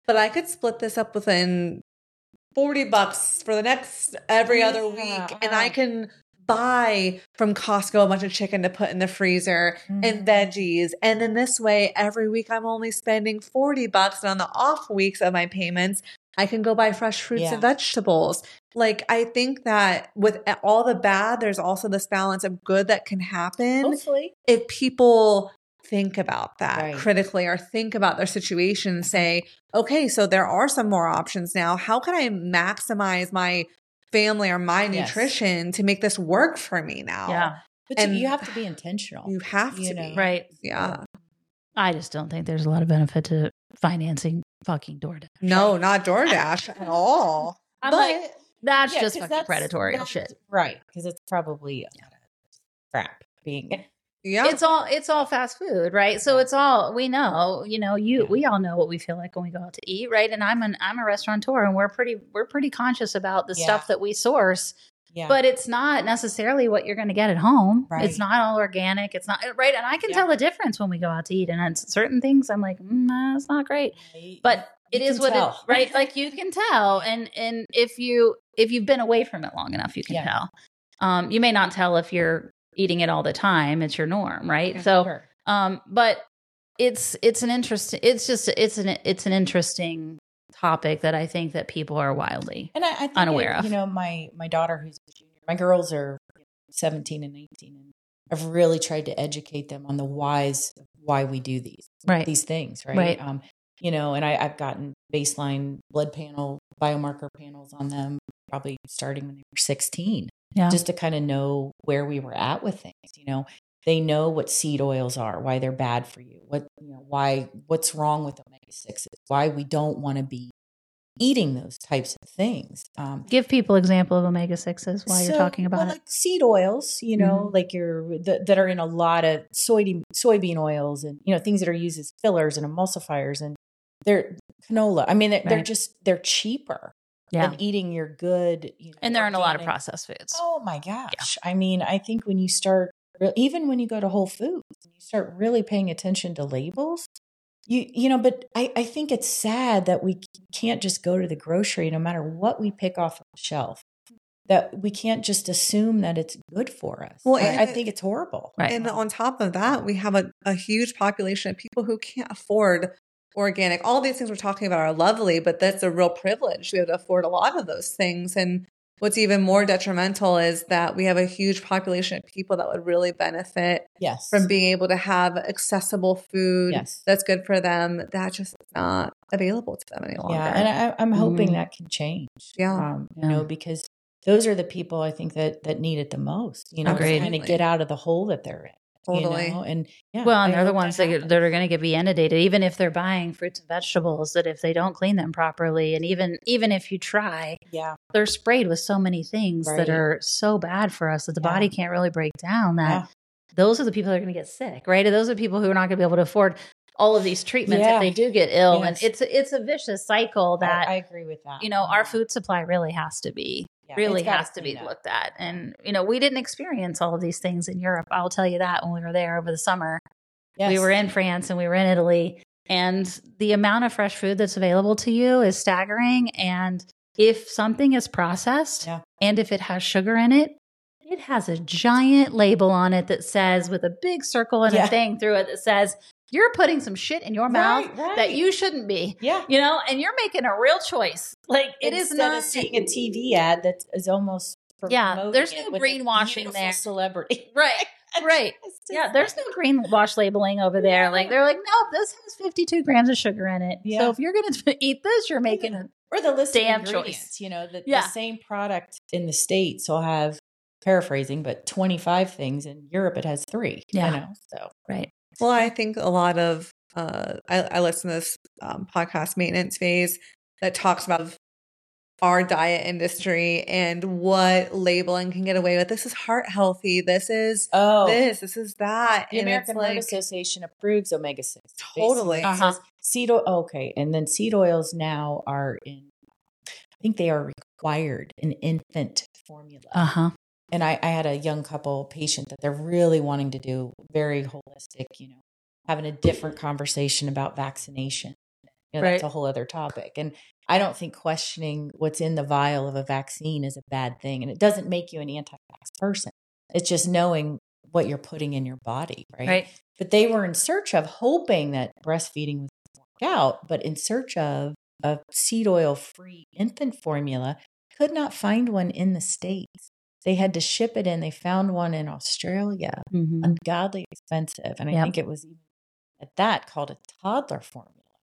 but I could split this up within $40 for the next every other week. And I can buy from Costco a bunch of chicken to put in the freezer and veggies. And then this way, every week I'm only spending $40. And on the off weeks of my payments, I can go buy fresh fruits and vegetables. Like, I think that with all the bad, there's also this balance of good that can happen. Hopefully. If people think about that critically or think about their situation and say, okay, so there are some more options now. How can I maximize my family or my nutrition to make this work for me now? Yeah. But you have to be intentional. You have to be. Right. Yeah. I just don't think there's a lot of benefit to financing fucking DoorDash. No, not DoorDash at all. I'm But like, that's just fucking predatory shit. Right. Because it's probably a lot of crap being. Yeah. It's all fast food, right? So it's all, we know, we all know what we feel like when we go out to eat, right? And I'm a restaurateur, and we're pretty conscious about the stuff that we source. Yeah. But it's not necessarily what you're going to get at home. Right. It's not all organic. It's not right. And I can tell the difference when we go out to eat. And on certain things, I'm like, that's not great. But it is what it, right? Like, you can tell. And if you've been away from it long enough, you can tell. You may not tell if you're eating it all the time. It's your norm, right? Yeah, so, sure. But it's an interesting topic that I think that people are wildly and I think unaware of. My daughter, who's a junior, my girls are 17 and 18, and I've really tried to educate them on the whys of why we do these things, right? And I've gotten baseline blood panel, biomarker panels on them, probably starting when they were 16, just to kind of know where we were at with things. They know what seed oils are, why they're bad for you, what's wrong with omega-6s, why we don't want to be eating those types of things. Give people example of omega-6s while you're talking about it. Like seed oils, like that are in a lot of soybean oils and, things that are used as fillers and emulsifiers, and they're canola. I mean, they're cheaper than eating your good, and they're in a lot of processed foods. Oh my gosh. Yeah. I mean, I think when you start, even when you go to Whole Foods, and you start really paying attention to labels, but I think it's sad that we can't just go to the grocery, no matter what we pick off the shelf, that we can't just assume that it's good for us. Well, I think it's horrible. Right. And on top of that, we have a huge population of people who can't afford organic. All these things we're talking about are lovely, but that's a real privilege to be able to afford a lot of those things. And what's even more detrimental is that we have a huge population of people that would really benefit from being able to have accessible food that's good for them. That just is not available to them any longer. Yeah, and I'm hoping that can change. Yeah. Because those are the people I think that need it the most. To kind of get out of the hole that they're in. Totally. And and they're the ones that are going to get inundated, even if they're buying fruits and vegetables, that if they don't clean them properly, and even if you try, they're sprayed with so many things that are so bad for us that the body can't really break down, that those are the people that are going to get sick, right? And those are the people who are not going to be able to afford all of these treatments if they do get ill. And it's a vicious cycle that I agree with that. Our food supply really has to be has to be looked at. And, we didn't experience all of these things in Europe. I'll tell you that when we were there over the summer. Yes. We were in France and we were in Italy, and the amount of fresh food that's available to you is staggering. And if something is processed and if it has sugar in it, it has a giant label on it that says, with a big circle and a thing through it, that says, you're putting some shit in your mouth that you shouldn't be. Yeah. And you're making a real choice. Like, it is not. Instead of seeing a TV ad that is almost there's no greenwashing there. Celebrity. Right. There's no greenwash labeling over there. Like, they're like, no, this has 52 grams of sugar in it. Yeah. So if you're going to eat this, you're making a or the list damn of ingredients. Choice. The same product in the States will have, paraphrasing, but 25 things. In Europe, it has 3. Yeah. So right. Well, I think a lot of, I listen to this podcast, Maintenance Phase, that talks about our diet industry and what labeling can get away with. This is heart healthy. This is this is that. The American Heart Association approves omega-6. Totally. Seed oil. Okay. And then seed oils now are I think they are required in infant formula. And I had a young couple patient that they're really wanting to do very holistic, having a different conversation about vaccination. That's a whole other topic. And I don't think questioning what's in the vial of a vaccine is a bad thing. And it doesn't make you an anti-vax person. It's just knowing what you're putting in your body, right? But they were in search of, hoping that breastfeeding would work out, but in search of a seed oil-free infant formula, could not find one in the States. They had to ship it in. They found one in Australia, ungodly expensive. And I think it was even at that called a toddler formula.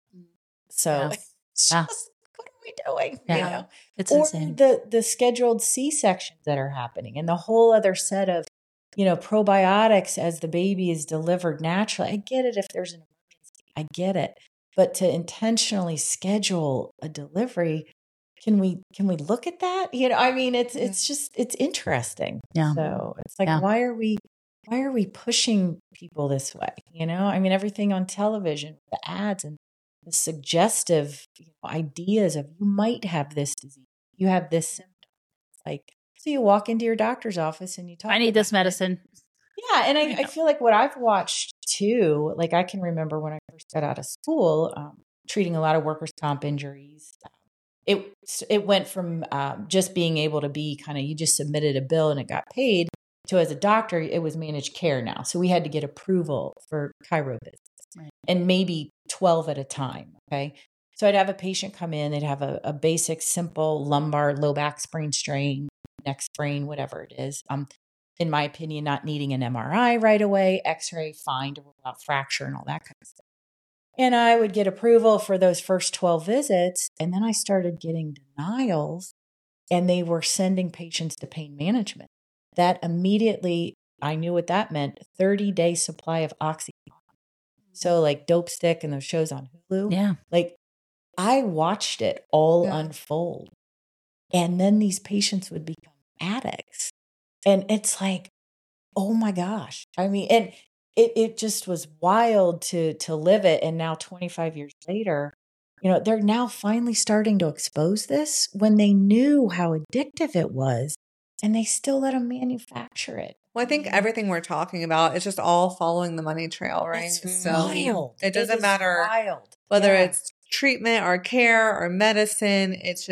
So it's just, what are we doing? Yeah. It's or insane. the scheduled C-sections that are happening and the whole other set of, probiotics as the baby is delivered naturally. I get it if there's an emergency. I get it. But to intentionally schedule a delivery, can we look at that? It's interesting. Yeah. So it's like, why are we pushing people this way? Everything on television, the ads and the suggestive ideas of, you might have this disease, you have this symptom. It's like, so you walk into your doctor's office and you talk, I need this medicine. Yeah. And I feel like what I've watched too, like I can remember when I first got out of school, treating a lot of workers' comp injuries. It went from just being able to be kind of, you just submitted a bill and it got paid, to, as a doctor, it was managed care now. So we had to get approval for chiro visits, and maybe 12 at a time. Okay. So I'd have a patient come in, they'd have a basic, simple lumbar, low back sprain, strain, neck sprain, whatever it is. In my opinion, not needing an MRI right away, X-ray, fine to rule out fracture and all that kind of stuff. And I would get approval for those first 12 visits. And then I started getting denials, and they were sending patients to pain management. That immediately, I knew what that meant, 30-day supply of Oxycontin. So like Dope Stick and those shows on Hulu. Yeah. Like I watched it all unfold. And then these patients would become addicts. And it's like, oh my gosh. And it just was wild to live it. And now 25 years later, they're now finally starting to expose this when they knew how addictive it was, and they still let them manufacture it. Well, I think everything we're talking about is just all following the money trail, right? It's wild. It doesn't matter whether it's treatment or care or medicine.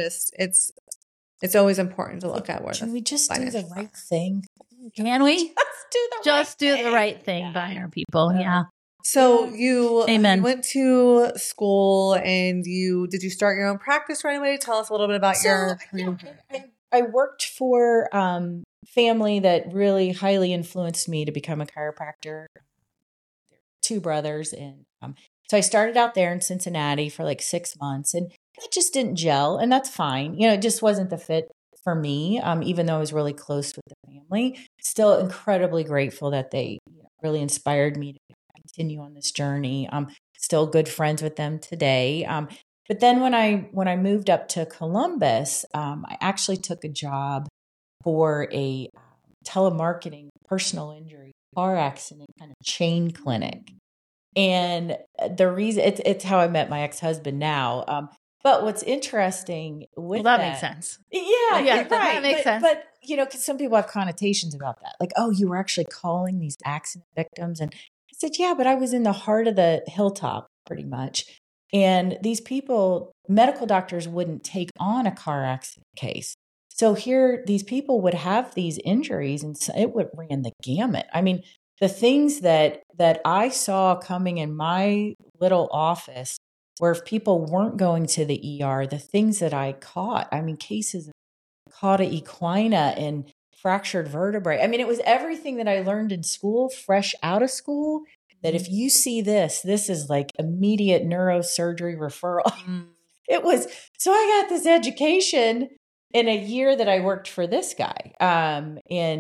It's always important to look at where. Can we just do the right thing? Can we just do the right thing by our people? Yeah. So you went to school, and did you start your own practice right away? Tell us a little bit about your career. I worked for family that really highly influenced me to become a chiropractor. Two brothers, and so I started out there in Cincinnati for like 6 months, and that just didn't gel, and that's fine. It just wasn't the fit for me, even though I was really close with the family. Still incredibly grateful that they really inspired me to continue on this journey. Still good friends with them today. But then when I moved up to Columbus, I actually took a job for a telemarketing personal injury car accident kind of chain clinic. And the reason it's how I met my ex-husband now. But what's interesting with that makes sense. Yeah, right. That makes sense. But because some people have connotations about that, like, oh, you were actually calling these accident victims, and I said, yeah, but I was in the heart of the hilltop, pretty much. And these people, medical doctors wouldn't take on a car accident case. So here, these people would have these injuries, and ran the gamut. The things that I saw coming in my little office, where if people weren't going to the ER, the things that I caught, cases of cauda equina and fractured vertebrae. It was everything that I learned in school, fresh out of school, that if you see this is like immediate neurosurgery referral. It was, so I got this education in a year that I worked for this guy. And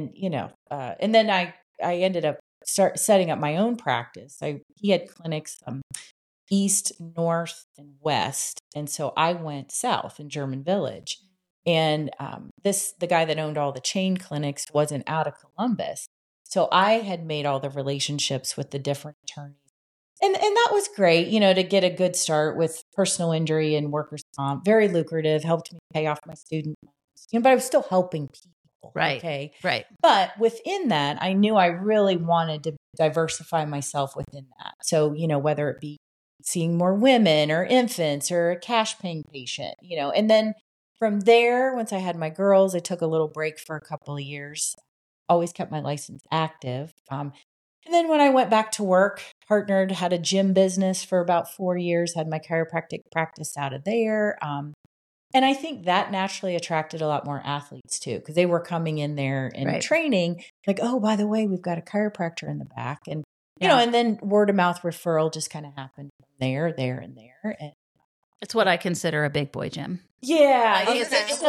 then I ended up setting up my own practice. He had clinics east, north, and west. And so I went south in German Village. And the guy that owned all the chain clinics wasn't out of Columbus. So I had made all the relationships with the different attorneys. And that was great, to get a good start with personal injury and workers' comp. Very lucrative, helped me pay off my student loans. But I was still helping people. Right. Okay. Right. But within that, I knew I really wanted to diversify myself within that. So, whether it be seeing more women or infants or a cash paying patient, and then from there, once I had my girls, I took a little break for a couple of years, always kept my license active. And then when I went back to work, partnered, had a gym business for about 4 years, had my chiropractic practice out of there. And I think that naturally attracted a lot more athletes too, because they were coming in there and training like, oh, by the way, we've got a chiropractor in the back. And, and then word of mouth referral just kind of happened from there. And it's what I consider a big boy gym. Yeah. It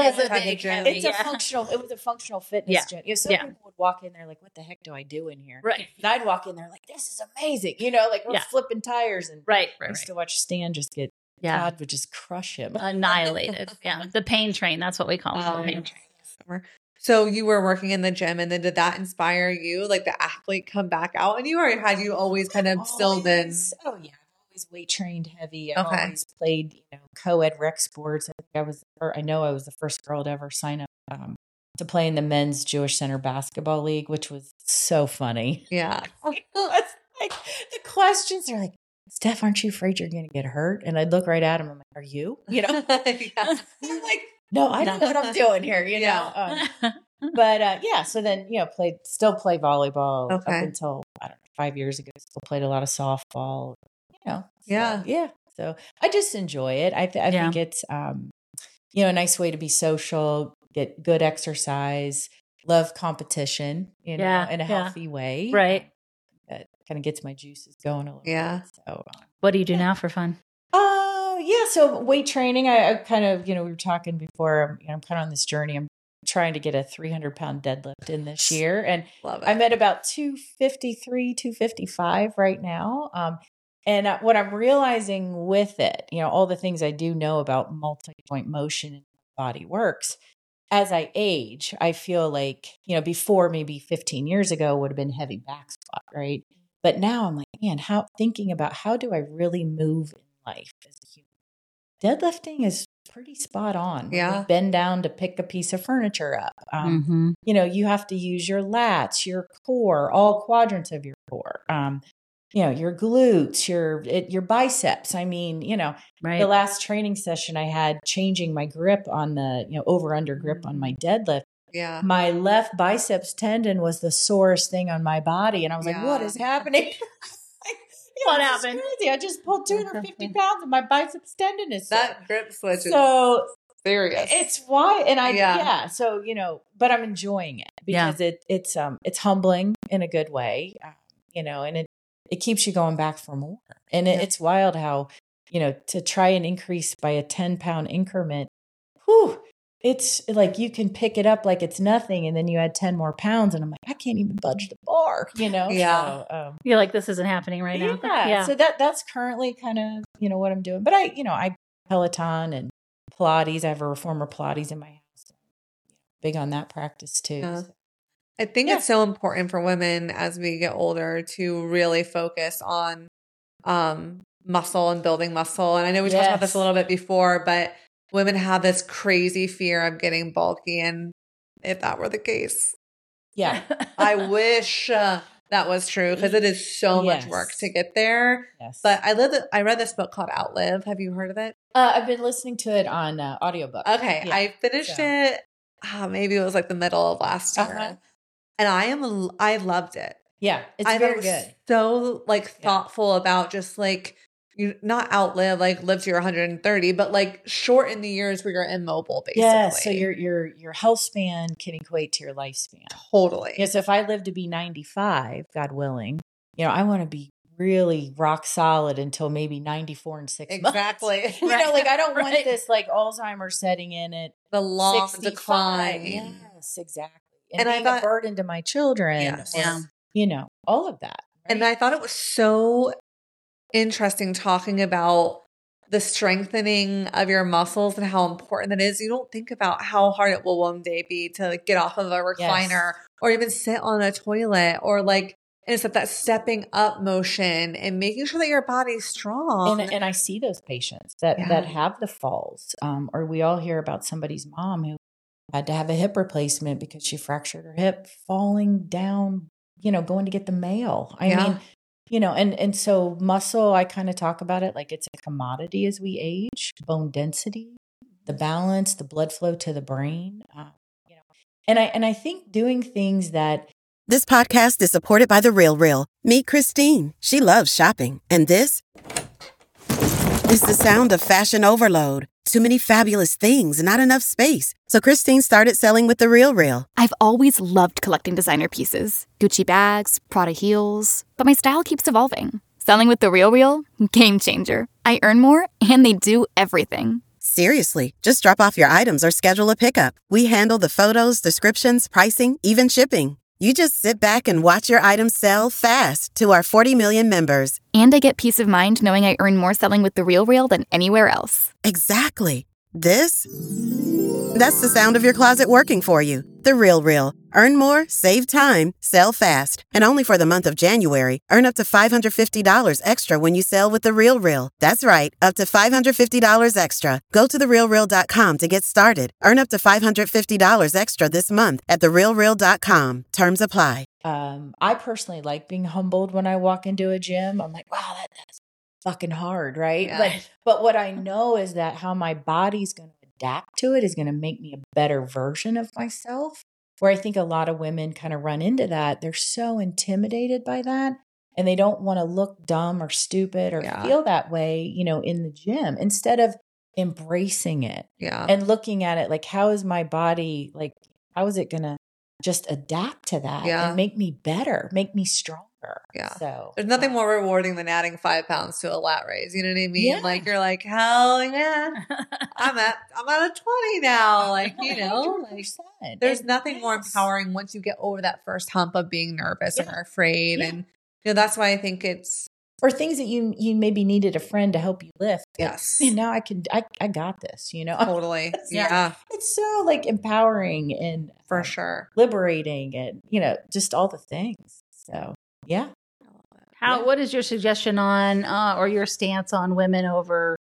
was a functional fitness gym. Some people would walk in there like, what the heck do I do in here? Right. And I'd walk in there like, this is amazing. Like we're flipping tires. And I used to watch Stan just get, God would just crush him. Annihilated. The pain train. That's what we call it. The pain train. So you were working in the gym, and then did that inspire you, like the athlete come back out in you, or had you always kind of still been? Oh yeah, I've always weight trained heavy. I've always played, co-ed rec sports. I know I was the first girl to ever sign up to play in the men's Jewish Center basketball league, which was so funny. Yeah, it's like the questions are like, Steph, aren't you afraid you're going to get hurt? And I'd look right at him. I'm like, are you? I'm like, no, I know what I'm doing here, But so then, still play volleyball up until, I don't know, 5 years ago. Still played a lot of softball, So I just enjoy it. I think it's, a nice way to be social, get good exercise, love competition, in a healthy way. Right. That kind of gets my juices going a little bit. So, what do you do now for fun? So weight training, I kind of, we were talking before, I'm kind of on this journey. I'm trying to get a 300-pound deadlift in this year. And I'm at about 253, 255 right now. And what I'm realizing with it, all the things I do know about multi-joint motion and body works, as I age, I feel like, before maybe 15 years ago would have been heavy back squat, right? But now I'm like, man, thinking about how do I really move in life as a human? Deadlifting is pretty spot on. Yeah. You bend down to pick a piece of furniture up. You have to use your lats, your core, all quadrants of your core. Your glutes, your biceps. I mean, the last training session I had changing my grip on the, over under grip on my deadlift. Yeah. My left biceps tendon was the sorest thing on my body. And I was like, what is happening? What happened? Crazy. I just pulled 250 pounds and my biceps tendon is sore. That grip switch is so serious. It's why, and so, but I'm enjoying it because it's humbling in a good way, and it keeps you going back for more. And it's wild how, to try and increase by a 10-pound increment, it's like you can pick it up like it's nothing, and then you add 10 more pounds, and I'm like, I can't even budge the bar, Yeah. So, you're like, this isn't happening right now. Yeah. So that's currently kind of, what I'm doing. But I Peloton and Pilates. I have a reformer Pilates in my house. Big on that practice too. Yeah. So. I think it's so important for women as we get older to really focus on muscle and building muscle. And I know we talked about this a little bit before, but women have this crazy fear of getting bulky. And if that were the case, I wish that was true, because it is so much work to get there. Yes. But I read this book called Outlive. Have you heard of it? I've been listening to it on audiobook. Okay. Yeah. I finished it. Maybe it was like the middle of last year. And I loved it. Yeah. It's very good. So thoughtful about just you not outlive, live to your 130, but shorten the years where you're immobile, basically. Yeah. So your health span can equate to your lifespan. Totally. Yeah. So if I live to be 95, God willing, I want to be really rock solid until maybe 94 and 6 months. Exactly. I don't want this Alzheimer's setting in at the long 65. decline. Yes, exactly. And I thought, a burden to my children. Or, all of that. Right? And I thought it was so interesting talking about the strengthening of your muscles and how important that is. You don't think about how hard it will one day be to get off of a recliner or even sit on a toilet or and it's that stepping up motion and making sure that your body's strong. And I see those patients that have the falls. Or we all hear about somebody's mom who had to have a hip replacement because she fractured her hip falling down, going to get the mail. I mean, And so muscle, I kind of talk about it like it's a commodity as we age, bone density, the balance, the blood flow to the brain, and I think doing things that This podcast is supported by The Real Real. Meet Christine. She loves shopping. And this is the sound of fashion overload. Too many fabulous things, not enough space. So Christine started selling with The Real Real. I've always loved collecting designer pieces, Gucci bags, Prada heels, but my style keeps evolving. Selling with The Real Real? Game changer. I earn more, and they do everything. Seriously, just drop off your items or schedule a pickup. We handle the photos, descriptions, pricing, even shipping. You just sit back and watch your items sell fast to our 40 million members. And I get peace of mind knowing I earn more selling with The Real Real than anywhere else. Exactly. That's the sound of your closet working for you. The Real Real. Earn more, save time, sell fast. And only for the month of January, earn up to $550 extra when you sell with The Real Real. That's right, up to $550 extra. Go to therealreal.com to get started. Earn up to $550 extra this month at therealreal.com. Terms apply. I personally like being humbled when I walk into a gym. I'm like, wow, that's fucking hard, right? Yeah. But what I know is that how my body's going to adapt to it is going to make me a better version of myself. Where I think a lot of women kind of run into that. They're so intimidated by that, and they don't want to look dumb or stupid or feel that way, in the gym, instead of embracing it and looking at it like, how is my body, like, how is it going to just adapt to that and make me better, make me stronger? Yeah. So there's nothing more rewarding than adding 5 pounds to a lat raise. You know what I mean? Yeah. Like, you're like, hell yeah, I'm at a 20 now. Like, like there's nothing more empowering once you get over that first hump of being nervous or afraid. Yeah. And, that's why I think it's, or things that you maybe needed a friend to help you lift. Yes. And now I got this, Totally. Yeah. It's so like empowering and For sure. liberating and, just all the things. So, yeah. What is your suggestion on, or your stance on women over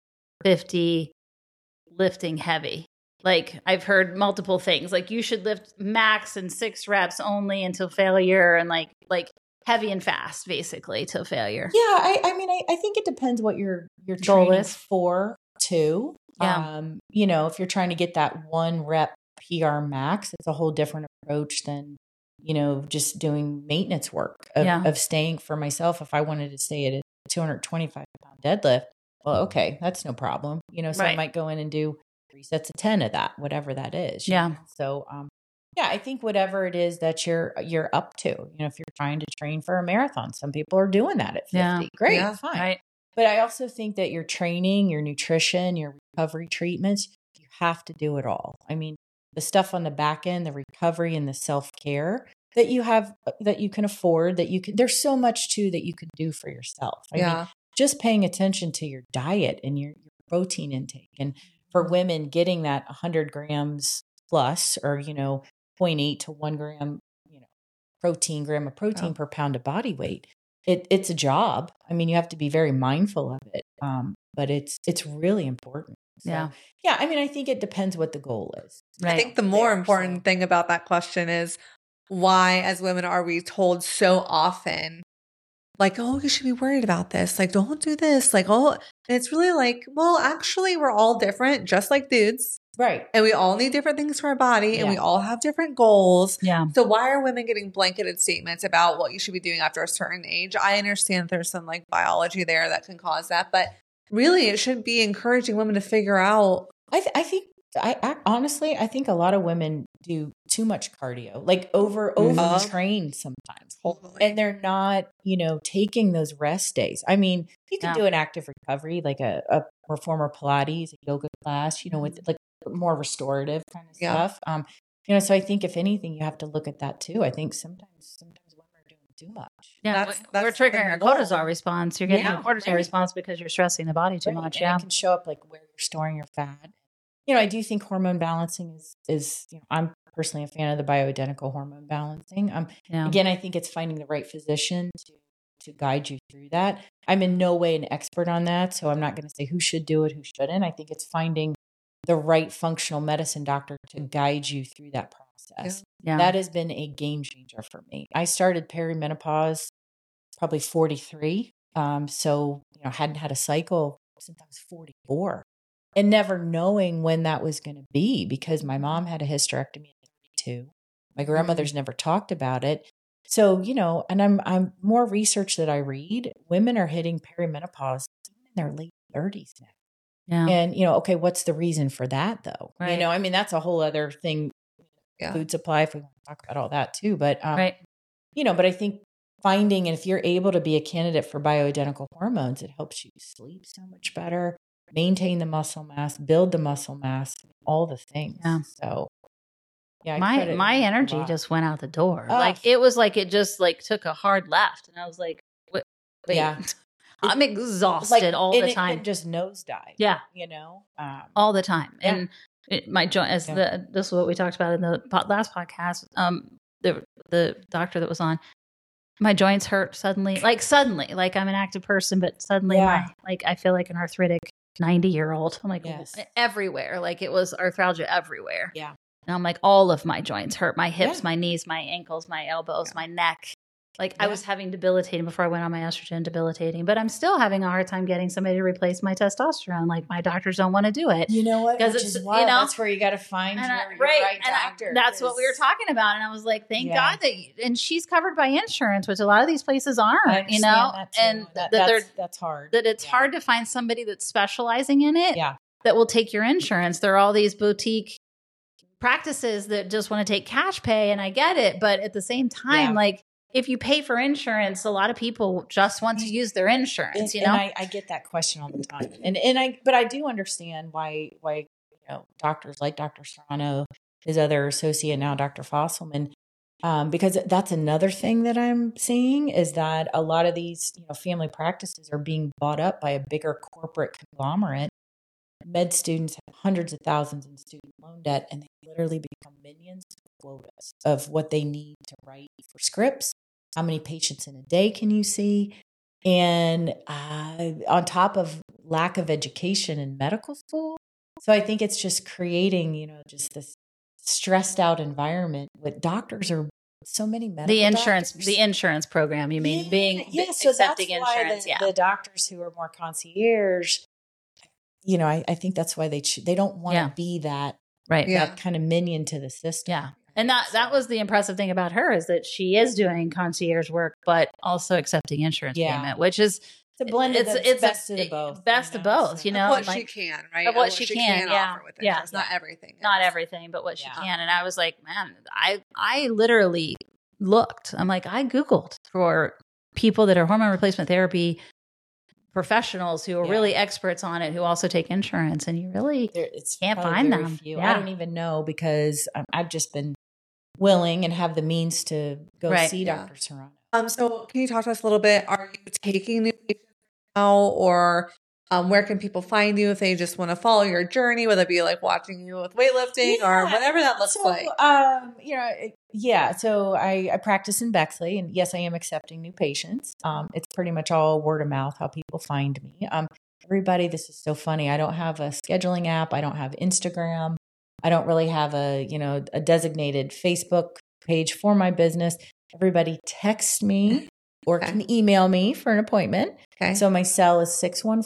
50 lifting heavy? Like, I've heard multiple things, like you should lift max and 6 reps only until failure, and like heavy and fast, basically, till failure. Yeah, I think it depends what your Goal training is for too. Yeah. If you're trying to get that 1 rep PR max, it's a whole different approach than just doing maintenance work of staying for myself. If I wanted to stay at a 225 pound deadlift, well, okay, that's no problem. So I might go in and do 3 sets of 10 of that, whatever that is. Yeah. So, I think whatever it is that you're up to, if you're trying to train for a marathon, some people are doing that at 50. Yeah. Great, Yeah. fine. Right. But I also think that your training, your nutrition, your recovery treatments, you have to do it all. I mean, the stuff on the back end, the recovery and the self-care that you have, that you can afford, there's so much too that you can do for yourself. I mean, just paying attention to your diet and your protein intake. And for women, getting that 100 grams plus, or, 0.8 to 1 gram, gram of protein per pound of body weight. It's a job. I mean, you have to be very mindful of it. But it's really important. So, yeah. I mean, I think it depends what the goal is. Right. I think the more important thing about that question is, why, as women, are we told so often, like, oh, you should be worried about this. Like, don't do this. Like, oh, and it's really like, well, actually, we're all different, just like dudes. Right. And we all need different things for our body, and we all have different goals. Yeah. So why are women getting blanketed statements about what you should be doing after a certain age? I understand there's some like biology there that can cause that, but really it should be encouraging women to figure out. I honestly think a lot of women do too much cardio, like over train sometimes. Totally. And they're not, taking those rest days. I mean, you can do an active recovery, like a reformer Pilates, a yoga class, with like more restorative kind of stuff. So I think if anything, you have to look at that too. I think sometimes women are doing too much. Yeah, that's we're triggering a cortisol response. You're getting a cortisol response because you're stressing the body too much. And it can show up like where you're storing your fat. I do think hormone balancing is I'm personally a fan of the bioidentical hormone balancing. Again, I think it's finding the right physician to guide you through that. I'm in no way an expert on that, so I'm not going to say who should do it, who shouldn't. I think it's finding the right functional medicine doctor to guide you through that process. Yeah. That has been a game changer for me. I started perimenopause probably 43. So, hadn't had a cycle since I was 44 and never knowing when that was going to be because my mom had a hysterectomy at 32. My grandmother's never talked about it. So, and I'm more research that I read, women are hitting perimenopause in their late 30s now. Yeah. And, okay, what's the reason for that though? Right. That's a whole other thing, food supply, if we want to talk about all that too. But, Right. But I think finding, and if you're able to be a candidate for bioidentical hormones, it helps you sleep so much better, maintain the muscle mass, build the muscle mass, all the things. Yeah. So yeah, my energy just went out the door. Like it was like it just like took a hard left, and I was like, wait. Yeah. I'm exhausted all the time. It just nosedive. Yeah, all all the time. Yeah. And my joint, this is what we talked about in the last podcast. The doctor that was on, my joints hurt suddenly. Like I'm an active person, but suddenly I feel like an arthritic 90-year-old. I'm like everywhere. Like it was arthralgia everywhere. Yeah. And I'm like, all of my joints hurt. My hips, my knees, my ankles, my elbows, my neck. Like I was having debilitating before I went on my estrogen, debilitating, but I'm still having a hard time getting somebody to replace my testosterone. Like my doctors don't want to do it. You know what? Because it's that's where you got to find your right doctor. That's what we were talking about. And I was like, thank God and she's covered by insurance, which a lot of these places aren't, and that's hard. That it's hard to find somebody that's specializing in it. Yeah. That will take your insurance. There are all these boutique practices that just want to take cash pay, and I get it. But at the same time, like, if you pay for insurance, a lot of people just want to use their insurance, And I get that question all the time. But I do understand why doctors like Dr. Serrano, his other associate now, Dr. Fosselman, because that's another thing that I'm seeing is that a lot of these, family practices are being bought up by a bigger corporate conglomerate. Med students have hundreds of thousands in student loan debt, and they literally become minions of quotas of what they need to write for scripts. How many patients in a day can you see? And on top of lack of education in medical school. So I think it's just creating, just this stressed out environment with doctors are so many medical the insurance program, you mean, so accepting that's why insurance. The doctors who are more concierge, I think that's why they don't want to be that that kind of minion to the system. Yeah. And that was the impressive thing about her is that she is doing concierge work, but also accepting insurance payment, which is it's a blend. It's best of both. Best of both, what she can, right? Of what she can offer with insurance. Not everything. Not everything, but what she can. And I was like, man, I literally looked. I'm like, I Googled for people that are hormone replacement therapy professionals who are really experts on it, who also take insurance, and you really can't find them. Few. I don't even know because I've just been willing and have the means to go see Dr. Serrano. So can you talk to us a little bit? Are you taking new patients now, or where can people find you if they just want to follow your journey, whether it be like watching you with weightlifting or whatever that looks like? So I practice in Bexley, and yes, I am accepting new patients. It's pretty much all word of mouth how people find me. Everybody, this is so funny. I don't have a scheduling app. I don't have Instagram. I don't really have a designated Facebook page for my business. Everybody text me or can email me for an appointment. Okay. So my cell is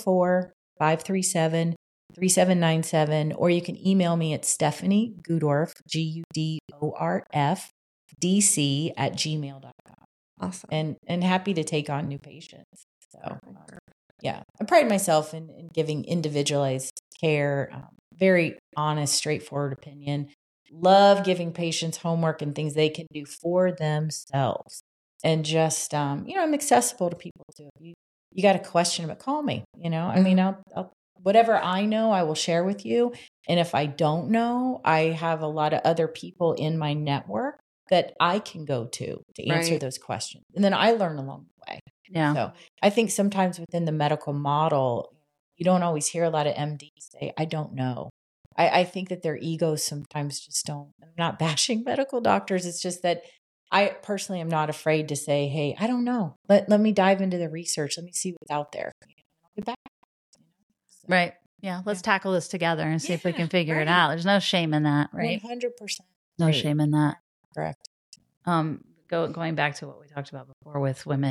614-537-3797, or you can email me at Stephanie Gudorf, GUDORF, DC@gmail.com. Awesome. And happy to take on new patients. So I pride myself in giving individualized care, very honest, straightforward opinion. Love giving patients homework and things they can do for themselves. And just, I'm accessible to people too. If you got a question, but call me, I mean, I'll whatever I know, I will share with you. And if I don't know, I have a lot of other people in my network that I can go to answer those questions. And then I learn along the way. Yeah. So I think sometimes within the medical model, you don't always hear a lot of MDs say, I don't know. I think that their egos sometimes just don't. I'm not bashing medical doctors. It's just that I personally am not afraid to say, hey, I don't know. Let me dive into the research. Let me see what's out there. I'll get back. So, right. Yeah. Let's tackle this together and see if we can figure it out. There's no shame in that, right? 100%. No shame in that. Correct. Going back to what we talked about before with women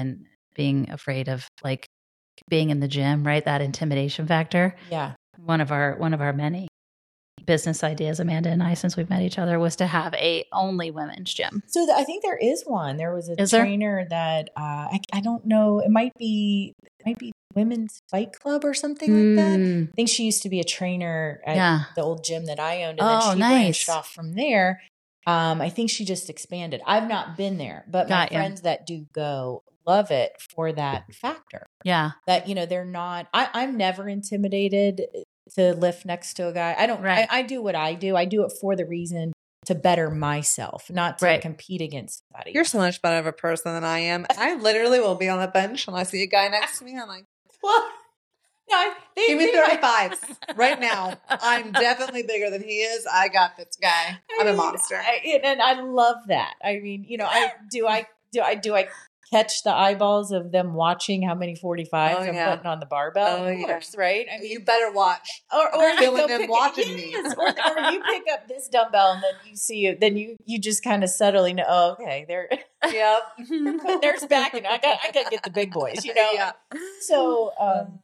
being afraid of like being in the gym, right? That intimidation factor. Yeah. One of our many business ideas, Amanda and I, since we've met each other, was to have a only women's gym. So I think there is one. There was a Is there? trainer that I don't know. It might be Women's Fight Club or something like that. I think she used to be a trainer at the old gym that I owned, and then she branched off from there. I think she just expanded. I've not been there, but my friends that do go love it for that factor. Yeah, that they're not. I'm never intimidated to lift next to a guy. I don't. I do what I do. I do it for the reason to better myself, not to compete against somebody. You're so much better of a person than I am. I literally will be on the bench and I see a guy next to me. I'm like, well, no, give me 35s right now. I'm definitely bigger than he is. I got this guy. I'm a monster. And I love that. I mean, I catch the eyeballs of them watching how many 45s I'm putting on the barbell. Of course, right? I mean, you better watch. Or feeling them watching me. Or you pick up this dumbbell and then you see it. Then you just kind of subtly know. Oh, okay, they're putting theirs back, and I got to get the big boys. Yeah. So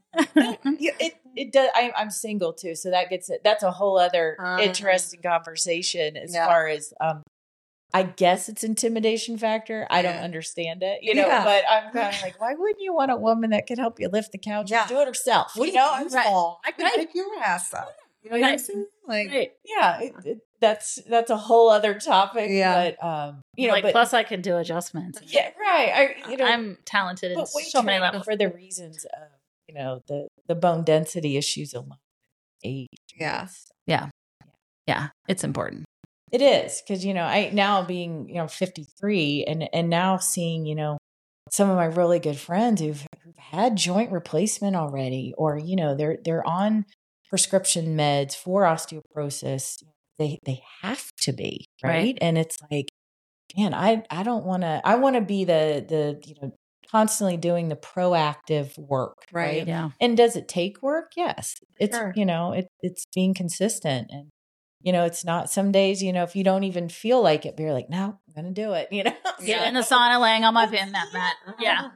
it does. I'm single too, so that gets it. That's a whole other interesting conversation as far as. I guess it's intimidation factor. I don't understand it, but I'm kind of like, why wouldn't you want a woman that can help you lift the couch and do it herself? I'm small. I can pick your ass up. You know what I'm saying? Like, that's a whole other topic. Yeah. But plus I can do adjustments. Yeah, right. I'm talented in so many levels for the reasons of, the bone density issues alone, age. Yeah. Yeah. It's important. It is because, I now being, 53 and now seeing, some of my really good friends who've had joint replacement already, or, they're on prescription meds for osteoporosis. They have to be, right? And it's like, man, I don't want to, I want to be the constantly doing the proactive work. Right. Yeah. And does it take work? Yes. It's, it's being consistent and, it's not some days, if you don't even feel like it, but you're like, no, I'm going to do it, Yeah, in the sauna laying on my pin mat. Yeah.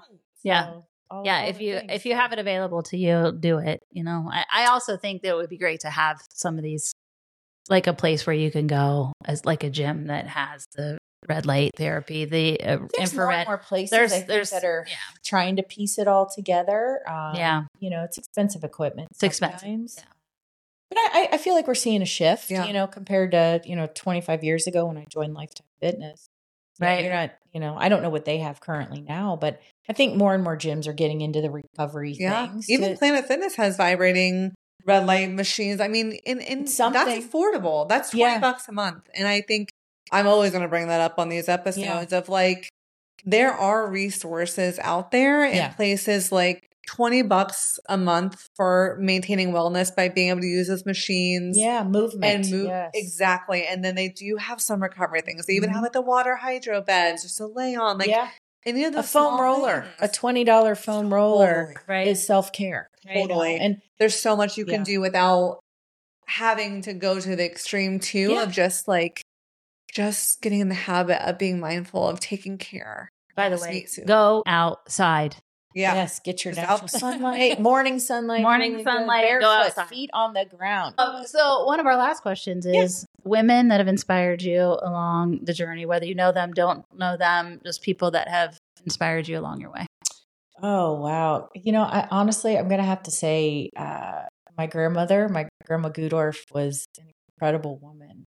If you have it available to you, do it. I also think that it would be great to have some of these, like a place where you can go as like a gym that has the red light therapy, the infrared. More places there's that are trying to piece it all together. It's expensive equipment. It's expensive. Yeah. But I feel like we're seeing a shift, compared to, 25 years ago when I joined Lifetime Fitness. Right. You're not, I don't know what they have currently now, but I think more and more gyms are getting into the recovery things. Even Planet Fitness has vibrating red light machines. I mean, in something that's affordable. That's $20 a month. And I think I'm always going to bring that up on these episodes of like, there are resources out there in places like $20 a month for maintaining wellness by being able to use those machines. Yeah, movement. And exactly. And then they do have some recovery things. They even have like the water hydro beds just to lay on. Like any of the a foam roller, things. a $20 foam roller is self-care. Totally. And there's so much you can do without having to go to the extreme too of just getting in the habit of being mindful of taking care. By the way, go outside. Yeah. Yes, get your natural sunlight, morning sunlight. Morning sunlight, barefoot, go outside. Feet on the ground. So one of our last questions is women that have inspired you along the journey, whether you know them, don't know them, just people that have inspired you along your way. Oh, wow. I honestly, I'm going to have to say my grandma Gudorf was an incredible woman.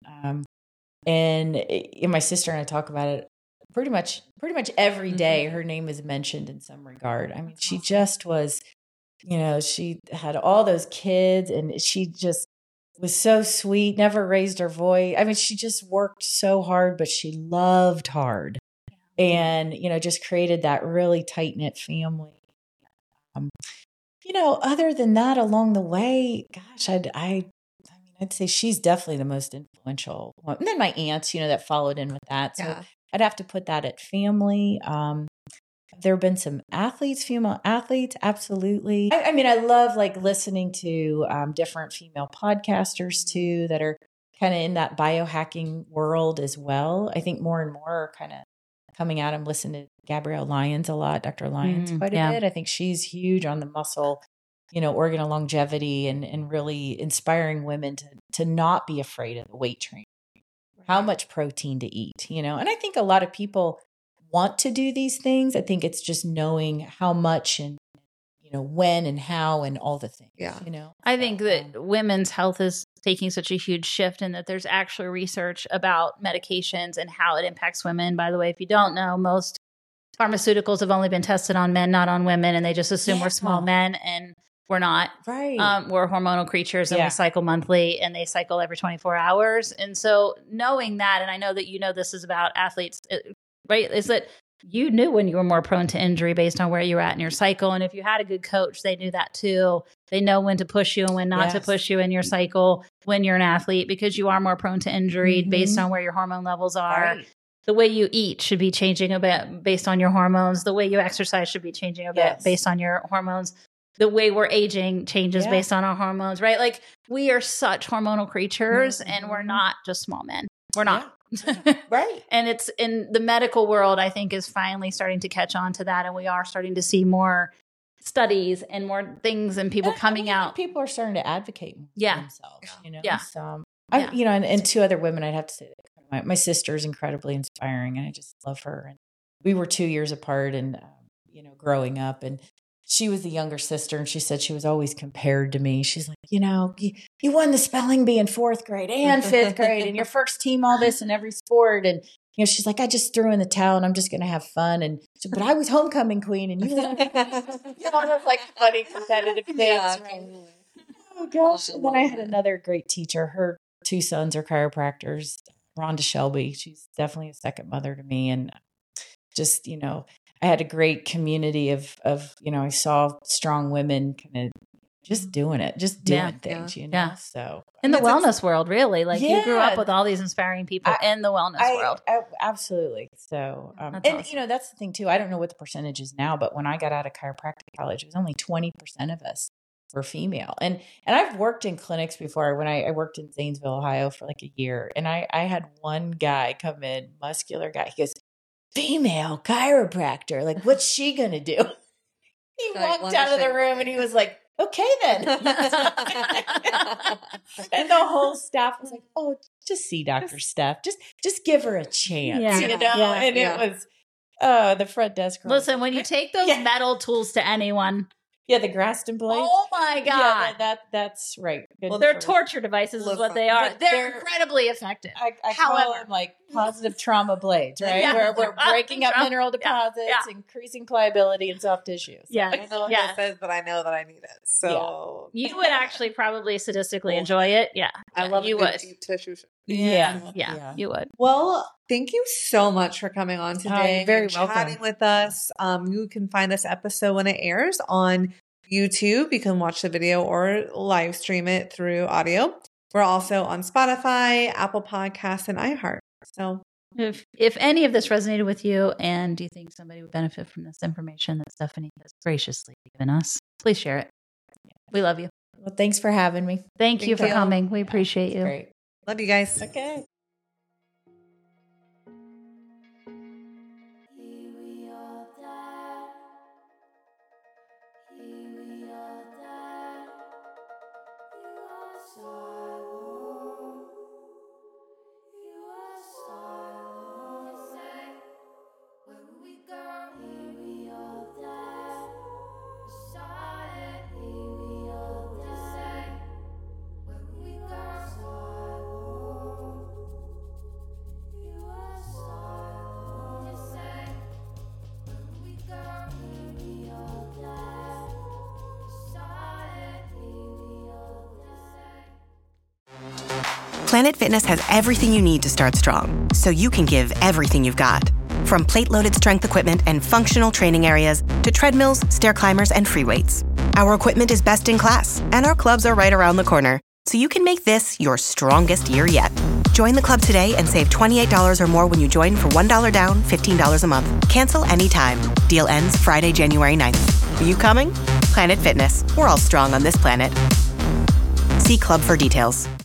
And my sister and I talk about it pretty much every day. Her name is mentioned in some regard. I mean, she just was, she had all those kids and she just was so sweet, never raised her voice. I mean, she just worked so hard, but she loved hard and, just created that really tight knit family. Other than that, along the way, gosh, I'd say she's definitely the most influential one. And then my aunts, that followed in with that. So I'd have to put that at family. There have been some female athletes, absolutely. I love like listening to different female podcasters too that are kind of in that biohacking world as well. I think more and more are kind of coming out. I'm listening to Gabrielle Lyons a lot, Dr. Lyons quite a bit. I think she's huge on the muscle, organ of longevity and really inspiring women to not be afraid of the weight training, how much protein to eat, And I think a lot of people want to do these things. I think it's just knowing how much and, when and how and all the things, I think that women's health is taking such a huge shift and that there's actual research about medications and how it impacts women. By the way, if you don't know, most pharmaceuticals have only been tested on men, not on women, and they just assume we're small men, and we're not. Right. We're hormonal creatures, and we cycle monthly, and they cycle every 24 hours. And so knowing that, and I know that this is about athletes, right, is that you knew when you were more prone to injury based on where you were at in your cycle. And if you had a good coach, they knew that too. They know when to push you and when not to push you in your cycle when you're an athlete, because you are more prone to injury based on where your hormone levels are. Right. The way you eat should be changing a bit based on your hormones. The way you exercise should be changing a bit based on your hormones. The way we're aging changes based on our hormones, right? Like, we are such hormonal creatures and we're not just small men. We're not. Right. And it's in the medical world, I think, is finally starting to catch on to that. And we are starting to see more studies and more things and people coming out. People are starting to advocate for themselves, So, and two other women, I'd have to say that my sister is incredibly inspiring and I just love her. And we were 2 years apart and, growing up, and she was the younger sister, and she said she was always compared to me. She's like, you won the spelling bee in 4th grade and 5th grade, and your first team, all this in every sport. And, she's like, I just threw in the towel and I'm just going to have fun. And but I was homecoming queen, and you know, like funny competitive things. Yeah, right? Oh gosh. And then I had another great teacher. Her 2 sons are chiropractors, Rhonda Shelby. She's definitely a second mother to me. And just, I had a great community of, I saw strong women kind of just doing it, just doing things, So in the wellness world, really, like you grew up with all these inspiring people in the wellness world. Absolutely. So, and awesome. That's the thing too. I don't know what the percentage is now, but when I got out of chiropractic college, it was only 20% of us were female. And I've worked in clinics before. When I worked in Zanesville, Ohio for like a year, and I had one guy come in, muscular guy. He goes, female chiropractor, like, what's she gonna do? He walked out of the room and he was like, okay then. And the whole staff was like, oh, just see Dr. Steph, just give her a chance, it was the front desk. Listen, when you take those metal tools to anyone, the Graston blades. Oh my God. That's right. Well, they're torture devices is what they are. They're incredibly effective. I call them like positive trauma blades, right? Where we're breaking up mineral deposits, increasing pliability in soft tissues. I don't know what that says, but I know that I need it. So you would actually probably sadistically enjoy it. Yeah. I love you would. Deep tissue. Yeah, you would. Well, thank you so much for coming on today. You're very welcome. Chatting with us. You can find this episode when it airs on YouTube. You can watch the video or live stream it through audio. We're also on Spotify, Apple Podcasts, and iHeart. So if any of this resonated with you and you think somebody would benefit from this information that Stephanie has graciously given us, please share it. We love you. Well, thanks for having me. Thank you for coming. We appreciate you. Great. Love you guys. Okay. Planet Fitness has everything you need to start strong, so you can give everything you've got. From plate-loaded strength equipment and functional training areas to treadmills, stair climbers, and free weights. Our equipment is best in class, and our clubs are right around the corner, so you can make this your strongest year yet. Join the club today and save $28 or more when you join for $1 down, $15 a month. Cancel anytime. Deal ends Friday, January 9th. Are you coming? Planet Fitness. We're all strong on this planet. See club for details.